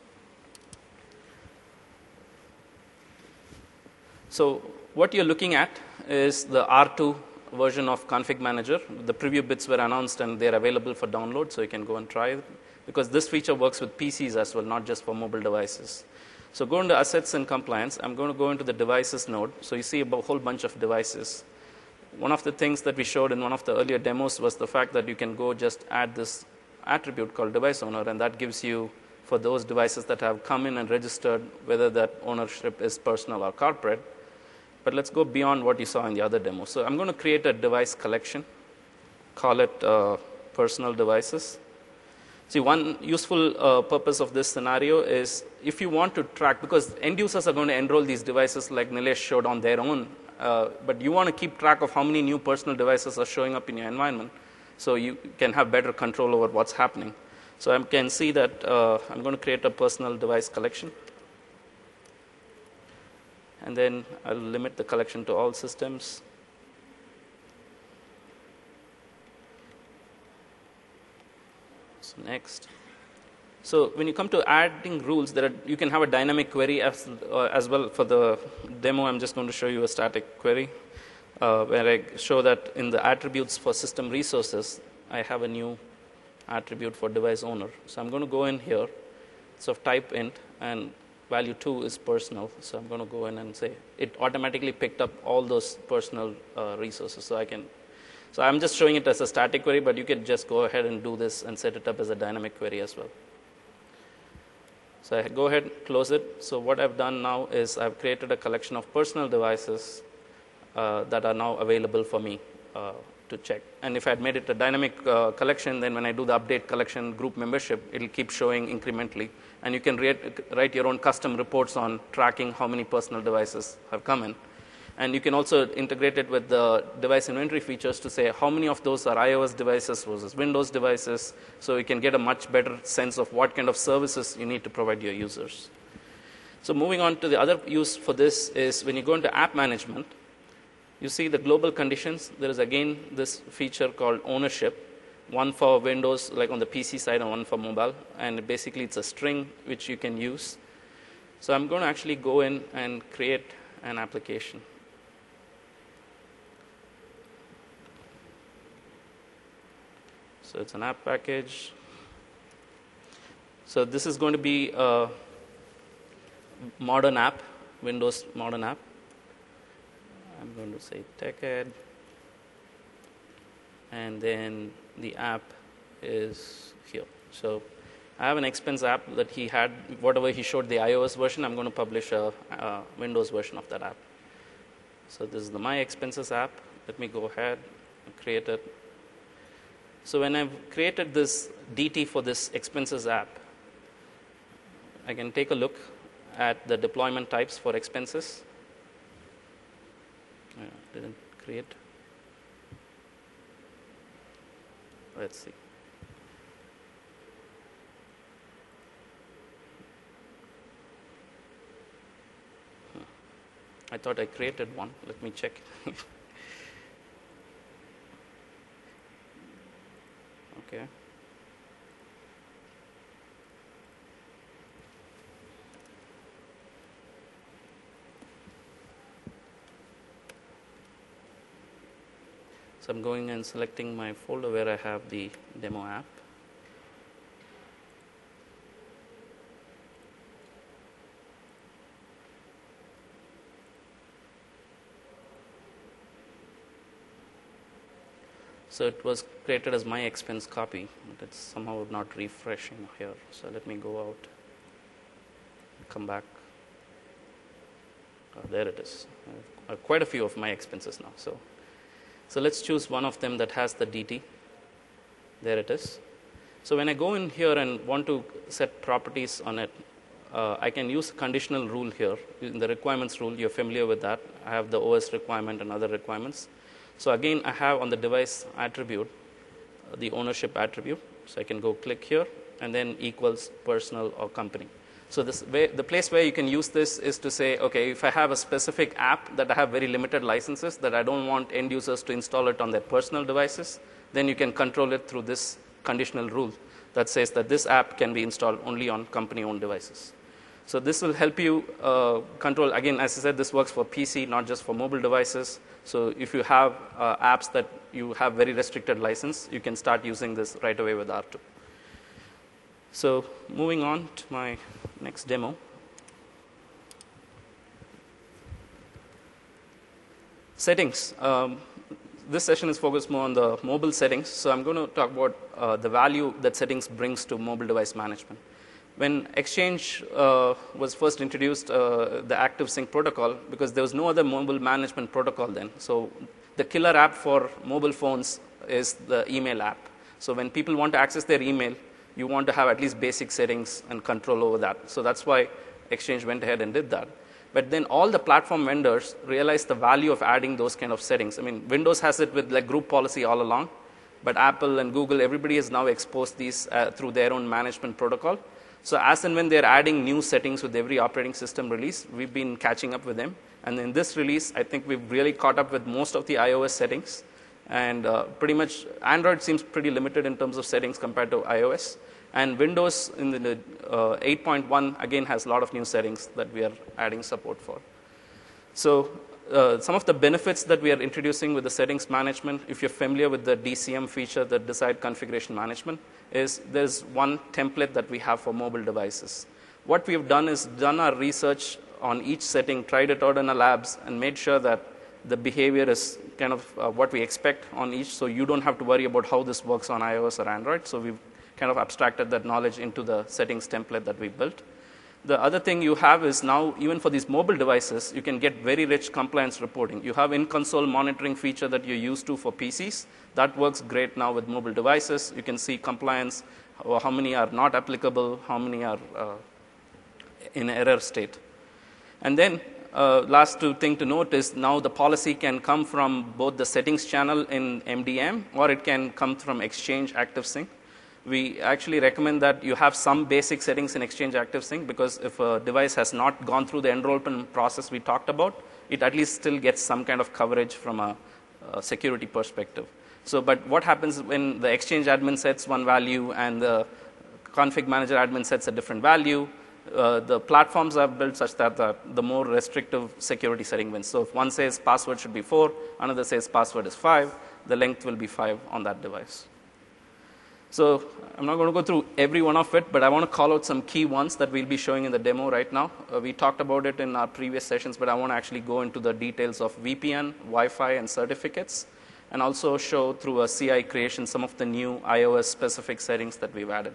So what you're looking at is the R two version of Config Manager. The preview bits were announced and they're available for download, so you can go and try it. Because this feature works with P Cs as well, not just for mobile devices. So go into Assets and Compliance. I'm going to go into the Devices node. So you see a whole bunch of devices. One of the things that we showed in one of the earlier demos was the fact that you can go just add this attribute called Device Owner, and that gives you, for those devices that have come in and registered, whether that ownership is personal or corporate. But let's go beyond what you saw in the other demo. So I'm going to create a device collection, call it uh, personal devices. See, one useful uh, purpose of this scenario is if you want to track, because end users are going to enroll these devices like Nilesh showed on their own, uh, but you want to keep track of how many new personal devices are showing up in your environment so you can have better control over what's happening. So I can see that uh, I'm going to create a personal device collection. And then I'll limit the collection to all systems. So next. So when you come to adding rules, there are, you can have a dynamic query as, uh, as well. For the demo, I'm just going to show you a static query uh, where I show that in the attributes for system resources, I have a new attribute for device owner. So I'm going to go in here, so type int, and value two is personal. So I'm going to go in and say it automatically picked up all those personal uh, resources. So I can, so I'm just showing it as a static query, but you can just go ahead and do this and set it up as a dynamic query as well. So I go ahead, close it. So what I've done now is I've created a collection of personal devices uh, that are now available for me uh, to check. And if I had made it a dynamic uh, collection, then when I do the update collection group membership, it'll keep showing incrementally. And you can write, write your own custom reports on tracking how many personal devices have come in. And you can also integrate it with the device inventory features to say how many of those are iOS devices versus Windows devices, so you can get a much better sense of what kind of services you need to provide your users. So moving on to the other use for this is when you go into app management, you see the global conditions. There is again this feature called ownership. One for Windows, like on the P C side, and one for mobile. And basically, it's a string which you can use. So I'm going to actually go in and create an application. So it's an app package. So this is going to be a modern app, Windows modern app. I'm going to say TechEd. And then the app is here. So I have an expense app that he had. Whatever he showed the iOS version, I'm going to publish a, a Windows version of that app. So this is the My Expenses app. Let me go ahead and create it. So when I've created this D T for this expenses app, I can take a look at the deployment types for expenses. Yeah, didn't create. Let's see. Hmm. I thought I created one. Let me check. Okay. So I'm going and selecting my folder where I have the demo app. So it was created as my expense copy, but it's somehow not refreshing here. So let me go out, come back. Uh, there it is. Uh, quite a few of my expenses now. So, so let's choose one of them that has the D T. There it is. So when I go in here and want to set properties on it, uh, I can use a conditional rule here. In the requirements rule, you're familiar with that. I have the O S requirement and other requirements. So again, I have on the device attribute, uh, the ownership attribute. So I can go click here and then equals personal or company. So this way, the place where you can use this is to say, okay, if I have a specific app that I have very limited licenses that I don't want end users to install it on their personal devices, then you can control it through this conditional rule that says that this app can be installed only on company-owned devices. So this will help you uh, control, again, as I said, this works for P C, not just for mobile devices. So if you have uh, apps that you have very restricted license, you can start using this right away with R two. So moving on to my next demo. Settings. Um, this session is focused more on the mobile settings. So I'm going to talk about uh, the value that settings brings to mobile device management. When Exchange uh, was first introduced, uh, the ActiveSync protocol, because there was no other mobile management protocol then. So the killer app for mobile phones is the email app. So when people want to access their email, you want to have at least basic settings and control over that. So that's why Exchange went ahead and did that. But then all the platform vendors realized the value of adding those kind of settings. I mean, Windows has it with like group policy all along, but Apple and Google, everybody has now exposed these uh, through their own management protocol. So as and when they're adding new settings with every operating system release, we've been catching up with them. And in this release, I think we've really caught up with most of the iOS settings. And uh, pretty much Android seems pretty limited in terms of settings compared to iOS. And Windows in the uh, eight point one, again, has a lot of new settings that we are adding support for. So uh, some of the benefits that we are introducing with the settings management, if you're familiar with the D C M feature, the desired configuration management, is there's one template that we have for mobile devices. What we've done is done our research on each setting, tried it out in our labs, and made sure that the behavior is kind of uh, what we expect on each, so you don't have to worry about how this works on iOS or Android. So we've kind of abstracted that knowledge into the settings template that we built. The other thing you have is now, even for these mobile devices, you can get very rich compliance reporting. You have in-console monitoring feature that you're used to for P Cs. That works great now with mobile devices. You can see compliance, how many are not applicable, how many are uh, in error state. And then uh, last two thing to note is now the policy can come from both the settings channel in M D M, or it can come from Exchange ActiveSync. We actually recommend that you have some basic settings in Exchange ActiveSync, because if a device has not gone through the enrollment process we talked about, it at least still gets some kind of coverage from a, a security perspective. So, but what happens when the Exchange admin sets one value and the config manager admin sets a different value? Uh, the platforms are built such that the, the more restrictive security setting wins. So if one says password should be four, another says password is five, the length will be five on that device. So I'm not going to go through every one of it, but I want to call out some key ones that we'll be showing in the demo right now. Uh, we talked about it in our previous sessions, but I want to actually go into the details of V P N, Wi-Fi, and certificates, and also show through a C I creation some of the new iOS-specific settings that we've added.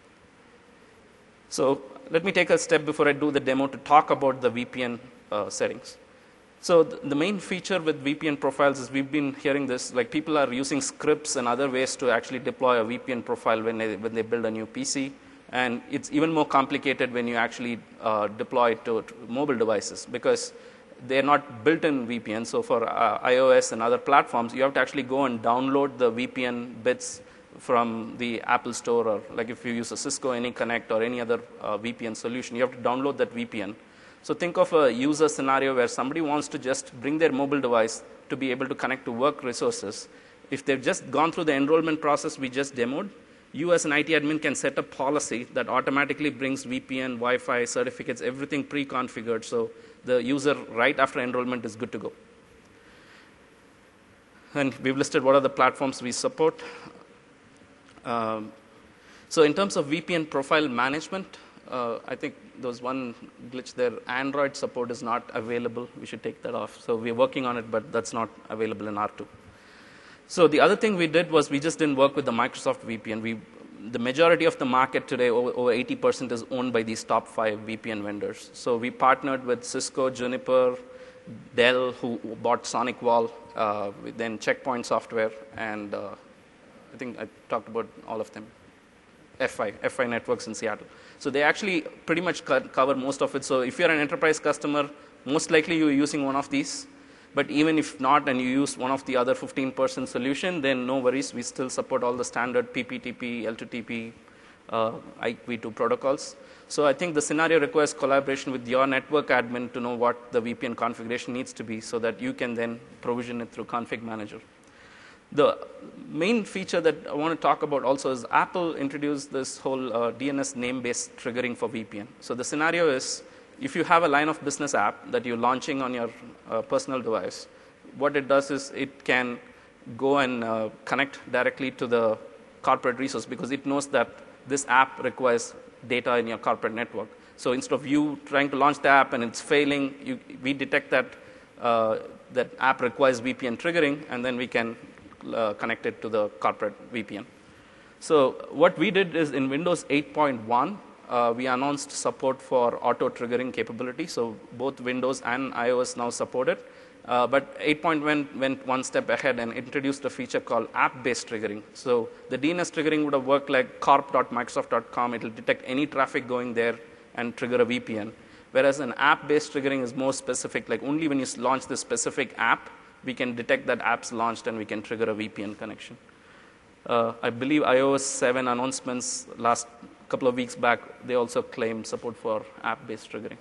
So let me take a step before I do the demo to talk about the V P N uh, settings. So the main feature with V P N profiles is we've been hearing this, like people are using scripts and other ways to actually deploy a V P N profile when they, when they build a new P C. And it's even more complicated when you actually uh, deploy it to, to mobile devices, because they're not built-in V P N. So for uh, iOS and other platforms, you have to actually go and download the V P N bits from the Apple Store, or like if you use a Cisco AnyConnect or any other uh, V P N solution, you have to download that V P N. So think of a user scenario where somebody wants to just bring their mobile device to be able to connect to work resources. If they've just gone through the enrollment process we just demoed, you as an I T admin can set a policy that automatically brings V P N, Wi-Fi, certificates, everything pre-configured, so the user right after enrollment is good to go. And we've listed what are the platforms we support. Um, so in terms of V P N profile management, Uh, I think there was one glitch there. Android support is not available. We should take that off. So we're working on it, but that's not available in R two. So the other thing we did was we just didn't work with the Microsoft V P N. We the majority of the market today, over, over eighty percent, is owned by these top five V P N vendors. So we partnered with Cisco, Juniper, Dell, who bought SonicWall, uh, then Checkpoint Software, and uh, I think I talked about all of them. F I, F I Networks in Seattle. So they actually pretty much co cover most of it. So if you're an enterprise customer, most likely you're using one of these. But even if not, and you use one of the other fifteen percent solution, then no worries. We still support all the standard P P T P, L two T P, uh, I P v two protocols. So I think the scenario requires collaboration with your network admin to know what the V P N configuration needs to be so that you can then provision it through Config Manager. The main feature that I want to talk about also is Apple introduced this whole uh, D N S name-based triggering for V P N. So the scenario is, if you have a line of business app that you're launching on your uh, personal device, what it does is it can go and uh, connect directly to the corporate resource because it knows that this app requires data in your corporate network. So instead of you trying to launch the app and it's failing, you, we detect that uh, that app requires V P N triggering, and then we can uh, connect it to the corporate V P N. So what we did is in Windows eight point one, Uh, we announced support for auto triggering capability. So both Windows and iOS now support it. Uh, but eight point one went one step ahead and introduced a feature called app-based triggering. So the D N S triggering would have worked like corp dot microsoft dot com. It will detect any traffic going there and trigger a V P N. Whereas an app-based triggering is more specific. Like only when you launch this specific app, we can detect that app's launched and we can trigger a V P N connection. Uh, I believe iOS seven announcements last couple of weeks back, they also claimed support for app-based triggering.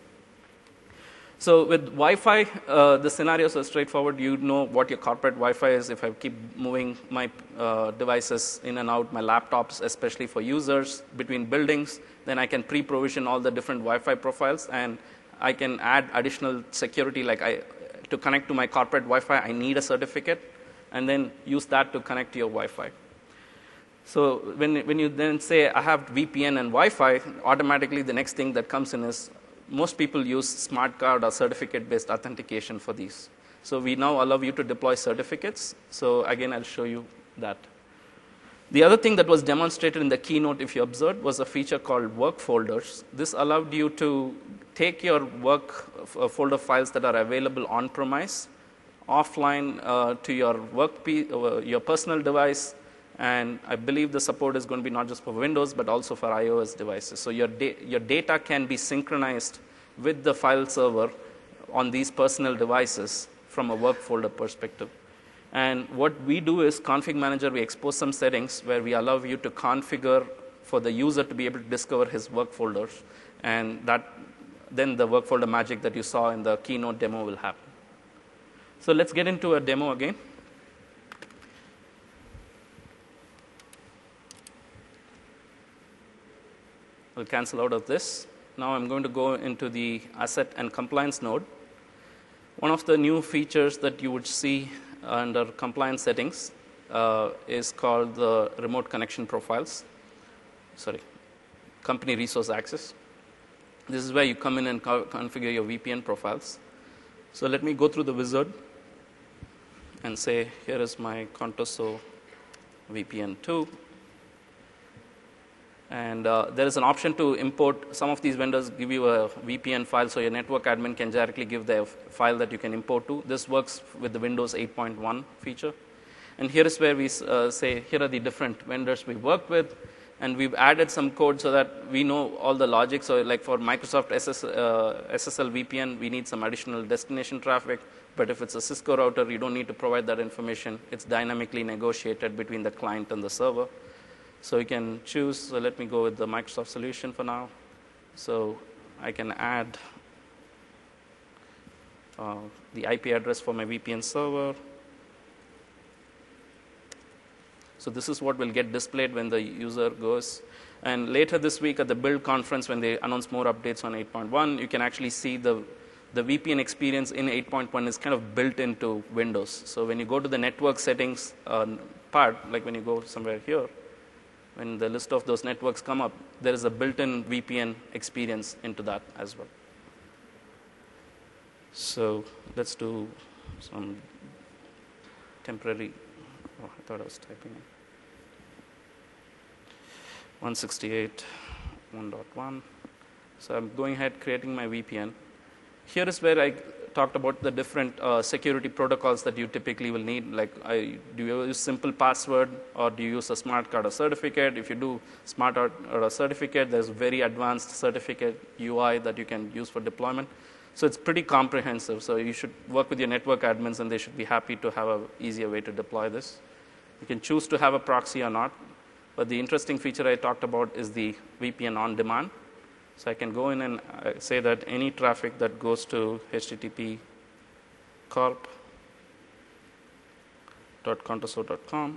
So with Wi-Fi, uh, the scenarios are straightforward. You know what your corporate Wi-Fi is. If I keep moving my uh, devices in and out, my laptops, especially for users, between buildings, then I can pre-provision all the different Wi-Fi profiles, and I can add additional security. Like I, to connect to my corporate Wi-Fi, I need a certificate, and then use that to connect to your Wi-Fi. So when, when you then say I have V P N and Wi-Fi, automatically the next thing that comes in is most people use smart card or certificate-based authentication for these. So we now allow you to deploy certificates. So again, I'll show you that. The other thing that was demonstrated in the keynote, if you observed, was a feature called work folders. This allowed you to take your work folder files that are available on-premise, offline uh, to your work, uh, your personal device. And I believe the support is going to be not just for Windows, but also for iOS devices. So your, da your data can be synchronized with the file server on these personal devices from a work folder perspective. And what we do is Config Manager, we expose some settings where we allow you to configure for the user to be able to discover his work folders. And that, then the work folder magic that you saw in the keynote demo will happen. So let's get into a demo again. I'll cancel out of this. Now I'm going to go into the asset and compliance node. One of the new features that you would see under compliance settings uh, is called the remote connection profiles. Sorry, company resource access. This is where you come in and co configure your V P N profiles. So let me go through the wizard and say, here is my Contoso V P N two. And uh, there is an option to import. Some of these vendors give you a V P N file, so your network admin can directly give the file that you can import to. This works with the Windows eight point one feature. And here is where we uh, say, here are the different vendors we work with. And we've added some code so that we know all the logic. So like for Microsoft S S, uh, S S L V P N, we need some additional destination traffic. But if it's a Cisco router, you don't need to provide that information. It's dynamically negotiated between the client and the server. So you can choose. So let me go with the Microsoft solution for now. So I can add uh, the I P address for my V P N server. So this is what will get displayed when the user goes. And later this week at the Build conference, when they announce more updates on eight point one, you can actually see the, the V P N experience in eight point one is kind of built into Windows. So when you go to the network settings uh, part, like when you go somewhere here, when the list of those networks come up, there is a built-in V P N experience into that as well. So let's do some temporary, oh, I thought I was typing in. one sixty-eight dot one dot one. So I'm going ahead creating my V P N. Here is where I talked about the different uh, security protocols that you typically will need. Like, I, do you use simple password, or do you use a smart card or certificate? If you do smart card or a certificate, there's very advanced certificate U I that you can use for deployment. So it's pretty comprehensive. So you should work with your network admins, and they should be happy to have an easier way to deploy this. You can choose to have a proxy or not. But the interesting feature I talked about is the V P N on demand. So I can go in and uh, say that any traffic that goes to H T T P corp dot contoso dot com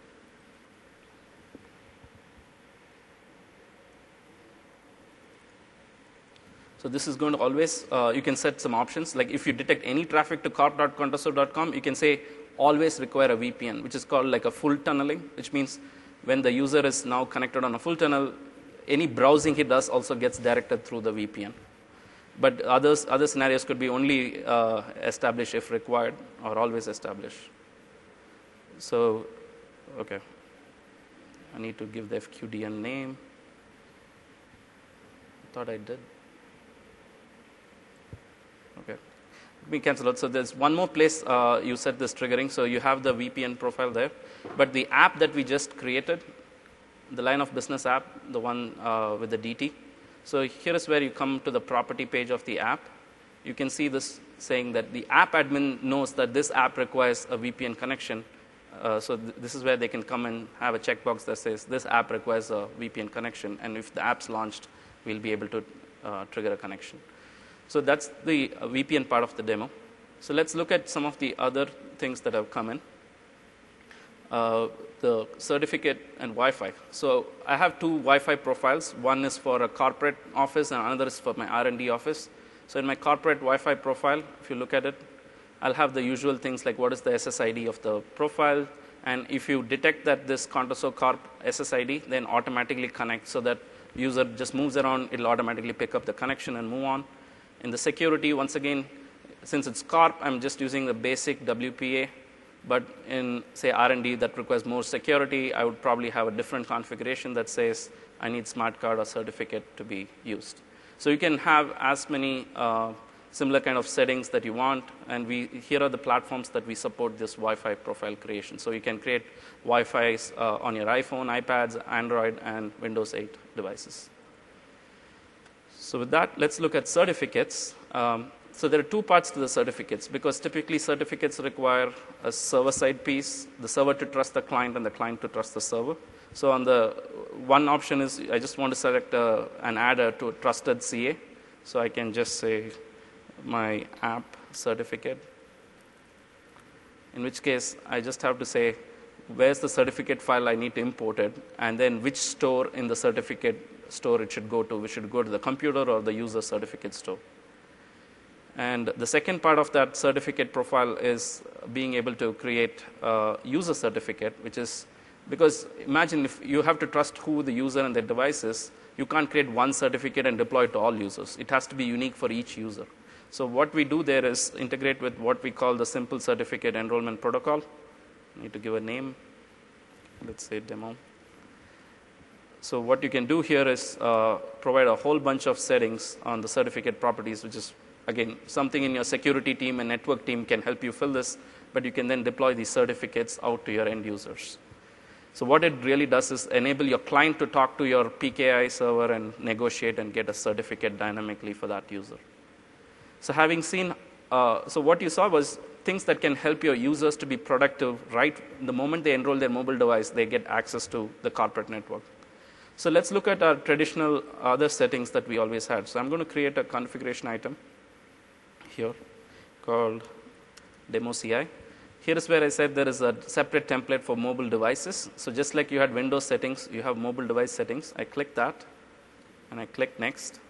So this is going to always, uh, you can set some options. Like if you detect any traffic to corp dot contoso dot com, you can say always require a V P N, which is called like a full tunneling, which means when the user is now connected on a full tunnel, any browsing he does also gets directed through the V P N. But others, other scenarios could be only uh, established if required, or always established. So, okay. I need to give the F Q D N name. I thought I did. Okay. Let me cancel it. So there's one more place uh, you set this triggering. So you have the V P N profile there. But the app that we just created, the line of business app, the one uh, with the D T. So here is where you come to the property page of the app. You can see this saying that the app admin knows that this app requires a V P N connection. Uh, so th this is where they can come and have a checkbox that says this app requires a V P N connection. And if the app's launched, we'll be able to uh, trigger a connection. So that's the uh, V P N part of the demo. So let's look at some of the other things that have come in. Uh, the certificate and Wi-Fi. So I have two Wi-Fi profiles. One is for a corporate office and another is for my R and D office. So in my corporate Wi-Fi profile, if you look at it, I'll have the usual things like what is the S S I D of the profile. And if you detect that this Contoso Corp S S I D, then automatically connect so that user just moves around, it'll automatically pick up the connection and move on. In the security, once again, since it's Corp, I'm just using the basic W P A. But in, say, R and D that requires more security, I would probably have a different configuration that says I need smart card or certificate to be used. So you can have as many uh, similar kind of settings that you want. And we, here are the platforms that we support this Wi-Fi profile creation. So you can create Wi-Fis uh, on your iPhone, iPads, Android, and Windows eight devices. So with that, let's look at certificates. Um, So there are two parts to the certificates, because typically certificates require a server-side piece, the server to trust the client and the client to trust the server. So on the one option is I just want to select a, an adder to a trusted C A. So I can just say my app certificate, in which case I just have to say where's the certificate file I need to import it, and then which store in the certificate store it should go to. We should go to the computer or the user certificate store. And the second part of that certificate profile is being able to create a user certificate, which is because imagine if you have to trust who the user and their device is, you can't create one certificate and deploy it to all users. It has to be unique for each user. So what we do there is integrate with what we call the simple certificate enrollment protocol. I need to give a name. Let's say demo. So what you can do here is uh, provide a whole bunch of settings on the certificate properties, which is again, something in your security team and network team can help you fill this, but you can then deploy these certificates out to your end users. So what it really does is enable your client to talk to your P K I server and negotiate and get a certificate dynamically for that user. So having seen, uh, so what you saw was things that can help your users to be productive right the moment they enroll their mobile device, they get access to the corporate network. So let's look at our traditional other settings that we always had. So I'm going to create a configuration item here called demo C I. Here is where I said there is a separate template for mobile devices. So just like you had Windows settings, you have mobile device settings. I click that and I click next.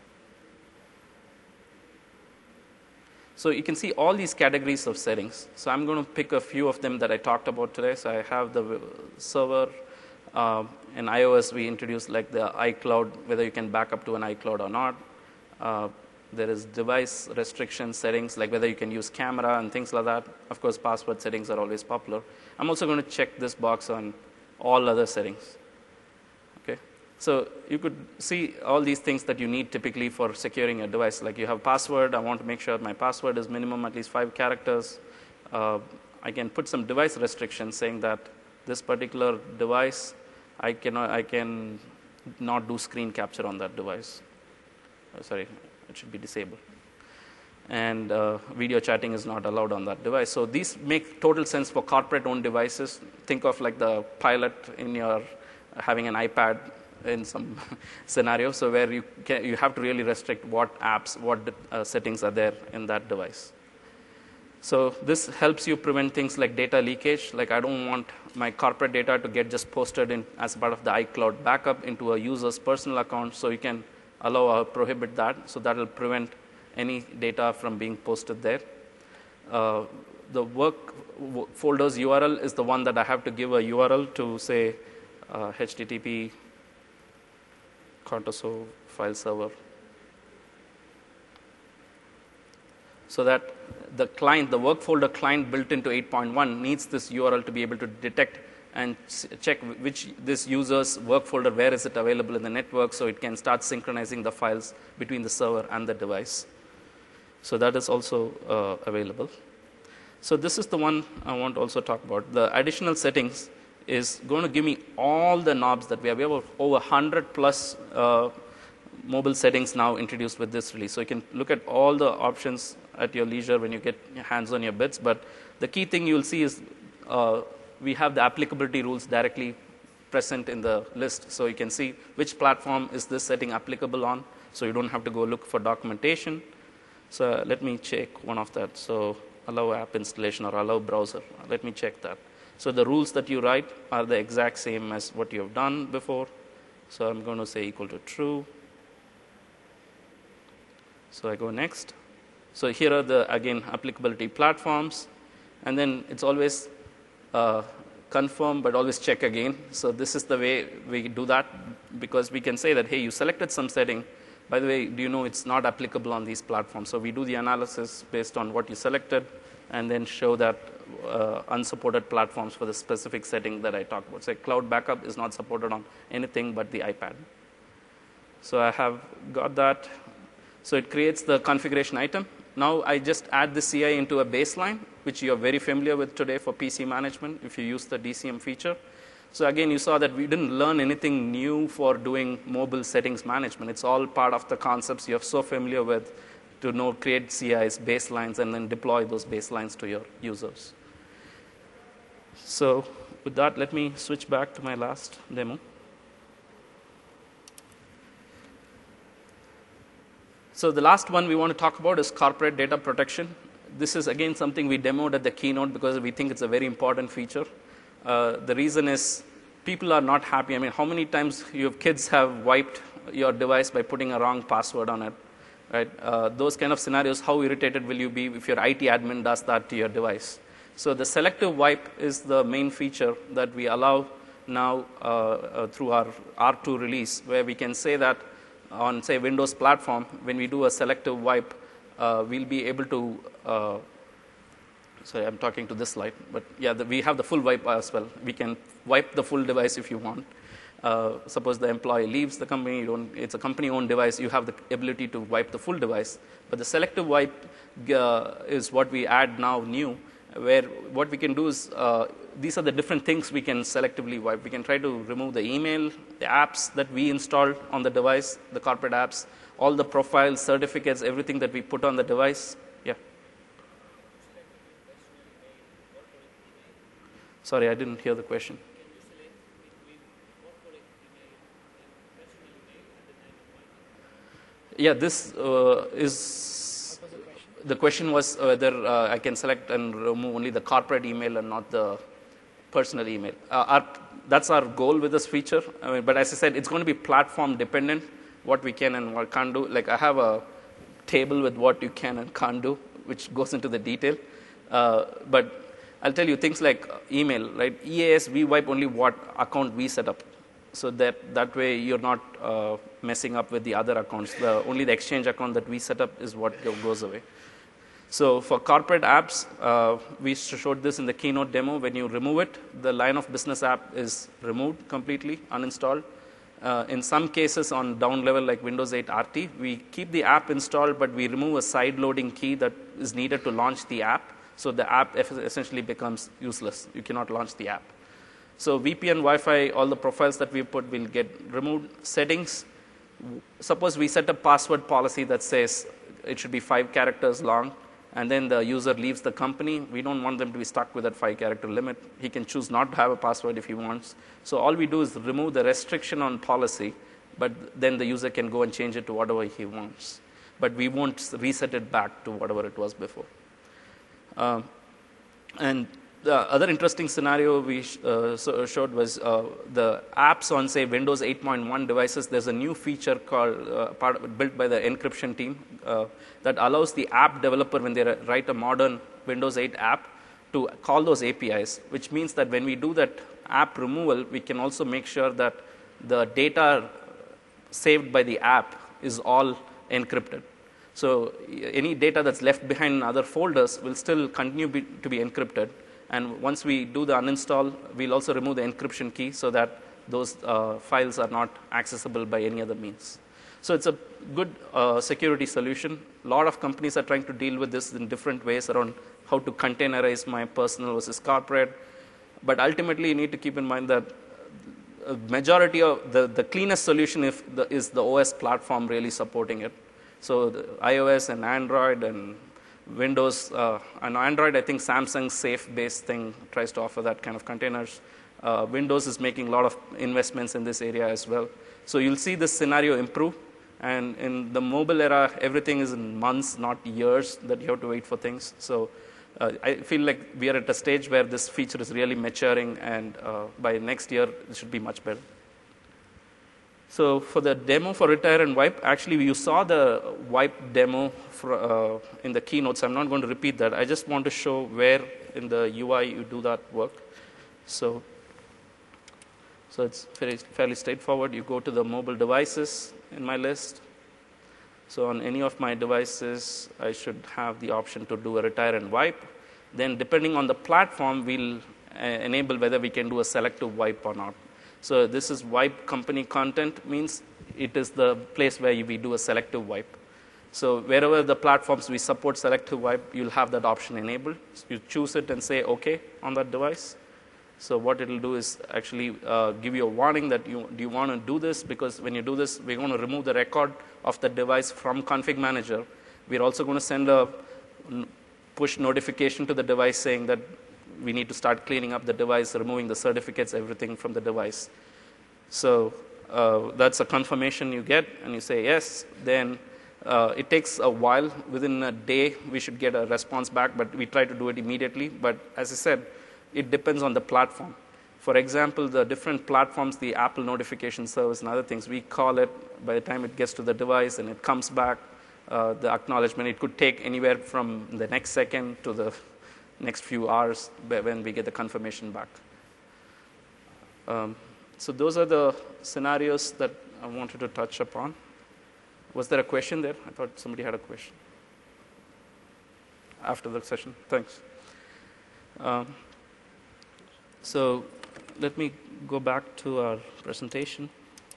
So you can see all these categories of settings. So I'm going to pick a few of them that I talked about today. So I have the server. Uh, in iOS, we introduced like the iCloud, whether you can back up to an iCloud or not. Uh, There is device restriction settings, like whether you can use camera and things like that. Of course, password settings are always popular. I'm also going to check this box on all other settings. Okay. So you could see all these things that you need typically for securing a device. Like you have password. I want to make sure my password is minimum at least five characters. Uh, I can put some device restrictions saying that this particular device, I cannot, I can not do screen capture on that device. Oh, sorry, it should be disabled. And uh, video chatting is not allowed on that device. So these make total sense for corporate-owned devices. Think of like the pilot in your having an iPad in some scenario, so where you can, you have to really restrict what apps, what uh, settings are there in that device. So this helps you prevent things like data leakage. Like I don't want my corporate data to get just posted in as part of the iCloud backup into a user's personal account. So you can allow or prohibit that. So that will prevent any data from being posted there. Uh, the work folders U R L is the one that I have to give a U R L to say uh, H T T P Contoso file server, so that the client, the work folder client built into eight point one needs this U R L to be able to detect and check which this user's work folder, where is it available in the network, so it can start synchronizing the files between the server and the device. So that is also uh, available. So this is the one I want to also talk about. The additional settings is going to give me all the knobs that we have. We have over one hundred plus uh, mobile settings now introduced with this release. So you can look at all the options at your leisure when you get your hands on your bits. But the key thing you'll see is uh, we have the applicability rules directly present in the list. So you can see which platform is this setting applicable on. So you don't have to go look for documentation. So uh, let me check one of that. So allow app installation or allow browser. Let me check that. So the rules that you write are the exact same as what you have done before. So I'm going to say equal to true. So I go next. So here are the, again, applicability platforms. And then it's always uh, confirm, but always check again. So this is the way we do that, because we can say that, hey, you selected some setting. By the way, do you know it's not applicable on these platforms? So we do the analysis based on what you selected, and then show that uh, unsupported platforms for the specific setting that I talked about. So cloud backup is not supported on anything but the iPad. So I have got that. So it creates the configuration item. Now I just add the C I into a baseline, which you are very familiar with today for P C management if you use the D C M feature. So again, you saw that we didn't learn anything new for doing mobile settings management. It's all part of the concepts you're so familiar with to know, create C Is, baselines, and then deploy those baselines to your users. So with that, let me switch back to my last demo. So the last one we want to talk about is corporate data protection. This is, again, something we demoed at the keynote because we think it's a very important feature. Uh, the reason is people are not happy. I mean, how many times your kids have wiped your device by putting a wrong password on it? Right? Uh, those kind of scenarios, how irritated will you be if your I T admin does that to your device? So the selective wipe is the main feature that we allow now uh, uh, through our R two release, where we can say that on, say, Windows platform, when we do a selective wipe, uh, we'll be able to, uh, sorry, I'm talking to this slide, but yeah, the, we have the full wipe as well. We can wipe the full device if you want. Uh, suppose the employee leaves the company, you don't, it's a company-owned device, you have the ability to wipe the full device. But the selective wipe uh, is what we add now new, where what we can do is, uh, these are the different things we can selectively wipe. We can try to remove the email, the apps that we installed on the device, the corporate apps, all the profiles, certificates, everything that we put on the device. Yeah. Sorry, I didn't hear the question. Yeah, this uh, is, the question was whether uh, I can select and remove only the corporate email and not the personal email. Uh, our, that's our goal with this feature. I mean, but as I said, it's going to be platform dependent, what we can and what can't do. Like I have a table with what you can and can't do, which goes into the detail. Uh, but I'll tell you things like email, right? E A S, we wipe only what account we set up. So that, that way you're not uh, messing up with the other accounts. The, only the Exchange account that we set up is what goes away. So for corporate apps, uh, we showed this in the keynote demo. When you remove it, the line of business app is removed completely, uninstalled. Uh, in some cases on down level like Windows eight R T, we keep the app installed, but we remove a side loading key that is needed to launch the app. So the app essentially becomes useless. You cannot launch the app. So V P N, Wi-Fi, all the profiles that we put will get removed. Settings, suppose we set a password policy that says it should be five characters long, and then the user leaves the company. We don't want them to be stuck with that five character limit. He can choose not to have a password if he wants. So all we do is remove the restriction on policy, but then the user can go and change it to whatever he wants. But we won't reset it back to whatever it was before. Um, and the other interesting scenario we sh uh, so showed was uh, the apps on, say, Windows eight point one devices. There's a new feature called uh, part of, built by the encryption team uh, that allows the app developer, when they write a modern Windows eight app, to call those A P Is, which means that when we do that app removal, we can also make sure that the data saved by the app is all encrypted. So any data that's left behind in other folders will still continue be, to be encrypted. And once we do the uninstall, we'll also remove the encryption key so that those uh, files are not accessible by any other means. So it's a good uh, security solution. A lot of companies are trying to deal with this in different ways around how to containerize my personal versus corporate. But ultimately, you need to keep in mind that a majority of the, the cleanest solution if the, is the O S platform really supporting it. So the iOS and Android and Windows, uh, and Android, I think Samsung's safe-based thing tries to offer that kind of containers. Uh, Windows is making a lot of investments in this area as well. So you'll see this scenario improve. And in the mobile era, everything is in months, not years, that you have to wait for things. So uh, I feel like we are at a stage where this feature is really maturing, and uh, by next year, it should be much better. So for the demo for retire and wipe, actually you saw the wipe demo for, uh, in the keynotes. I'm not going to repeat that. I just want to show where in the U I you do that work. So, so it's very, fairly straightforward. You go to the mobile devices in my list. So on any of my devices, I should have the option to do a retire and wipe. Then depending on the platform, we'll uh, enable whether we can do a selective wipe or not. So this is wipe company content, means it is the place where we do a selective wipe. So wherever the platforms we support selective wipe, you'll have that option enabled. So you choose it and say OK on that device. So what it'll do is actually uh, give you a warning that you do you want to do this, because when you do this, we're going to remove the record of the device from Config Manager. We're also going to send a push notification to the device saying that we need to start cleaning up the device, removing the certificates, everything from the device. So uh, that's a confirmation you get, and you say yes. Then uh, it takes a while. Within a day, we should get a response back, but we try to do it immediately. But as I said, it depends on the platform. For example, the different platforms, the Apple notification service and other things, we call it by the time it gets to the device and it comes back, uh, the acknowledgement, it could take anywhere from the next second to the next few hours when we get the confirmation back. Um, so those are the scenarios that I wanted to touch upon. Was there a question there? I thought somebody had a question. After the session, thanks. Um, so let me go back to our presentation.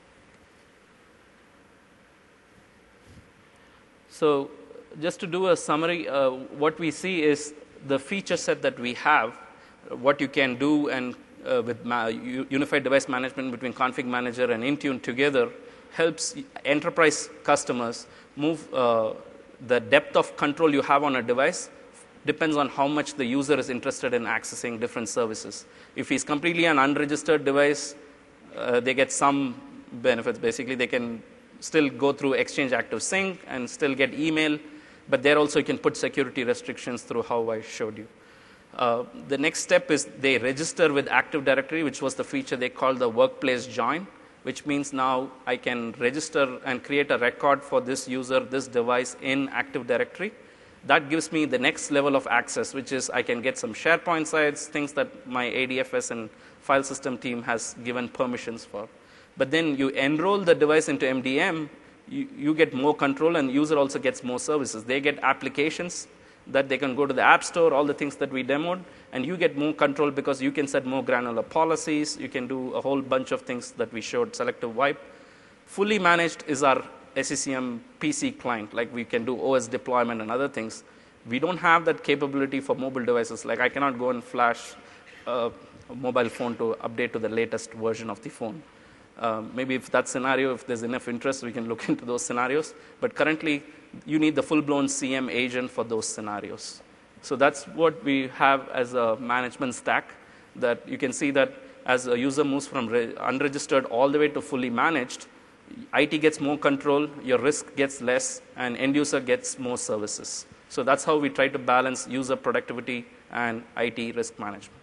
So just to do a summary, uh, what we see is the feature set that we have, what you can do, and uh, with ma unified device management between Config Manager and Intune together helps enterprise customers move uh, the depth of control you have on a device depends on how much the user is interested in accessing different services. If he's completely an unregistered device, uh, they get some benefits. Basically, they can still go through Exchange Active Sync and still get email. But there also you can put security restrictions through how I showed you. Uh, the next step is they register with Active Directory, which was the feature they called the workplace join, which means now I can register and create a record for this user, this device in Active Directory. That gives me the next level of access, which is I can get some SharePoint sites, things that my A D F S and file system team has given permissions for. But then you enroll the device into M D M, You, you get more control, and user also gets more services. They get applications that they can go to the App Store, all the things that we demoed, and you get more control because you can set more granular policies. You can do a whole bunch of things that we showed, selective wipe. Fully managed is our S E C M P C client, like we can do O S deployment and other things. We don't have that capability for mobile devices. Like I cannot go and flash uh, a mobile phone to update to the latest version of the phone. Um, maybe if that scenario, if there's enough interest, we can look into those scenarios. But currently, you need the full-blown C M agent for those scenarios. So that's what we have as a management stack, that you can see that as a user moves from unregistered all the way to fully managed, I T gets more control, your risk gets less, and end user gets more services. So that's how we try to balance user productivity and I T risk management.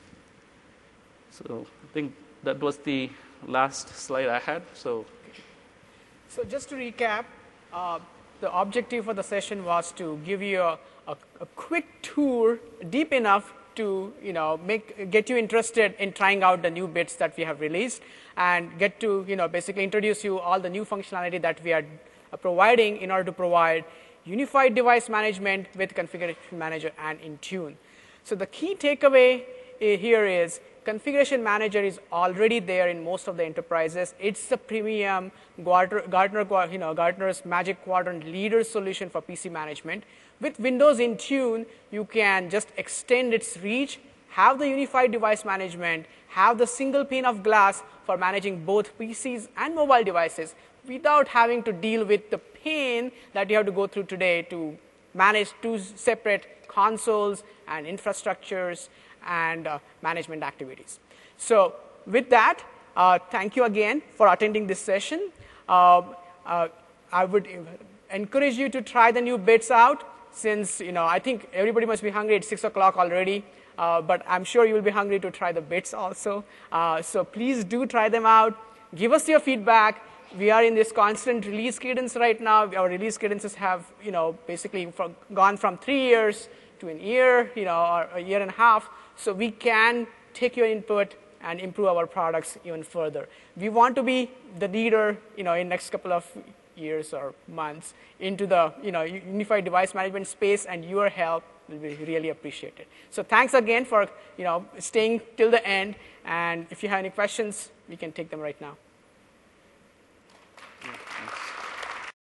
So I think that was the last slide I had. So, so just to recap, uh, the objective for the session was to give you a, a, a quick tour, deep enough to you know make get you interested in trying out the new bits that we have released, and get to you know basically introduce you all the new functionality that we are uh, providing in order to provide unified device management with Configuration Manager and Intune. So the key takeaway here is Configuration Manager is already there in most of the enterprises. It's the premium Gartner, Gartner, you know, Gartner's Magic Quadrant leader solution for P C management. With Windows Intune, you can just extend its reach, have the unified device management, have the single pane of glass for managing both P Cs and mobile devices without having to deal with the pain that you have to go through today to manage two separate consoles and infrastructures and uh, management activities. So with that, uh, thank you again for attending this session. Uh, uh, I would encourage you to try the new bits out, since you know I think everybody must be hungry at six o'clock already, uh, but I'm sure you will be hungry to try the bits also. Uh, so please do try them out. Give us your feedback. We are in this constant release cadence right now. Our release cadences have you know basically from, gone from three years to a year, you know, or a year and a half. So we can take your input and improve our products even further. We want to be the leader, you know, in next couple of years or months into the, you know, unified device management space, and your help will be really appreciated. So thanks again for, you know, staying till the end. And if you have any questions, we can take them right now.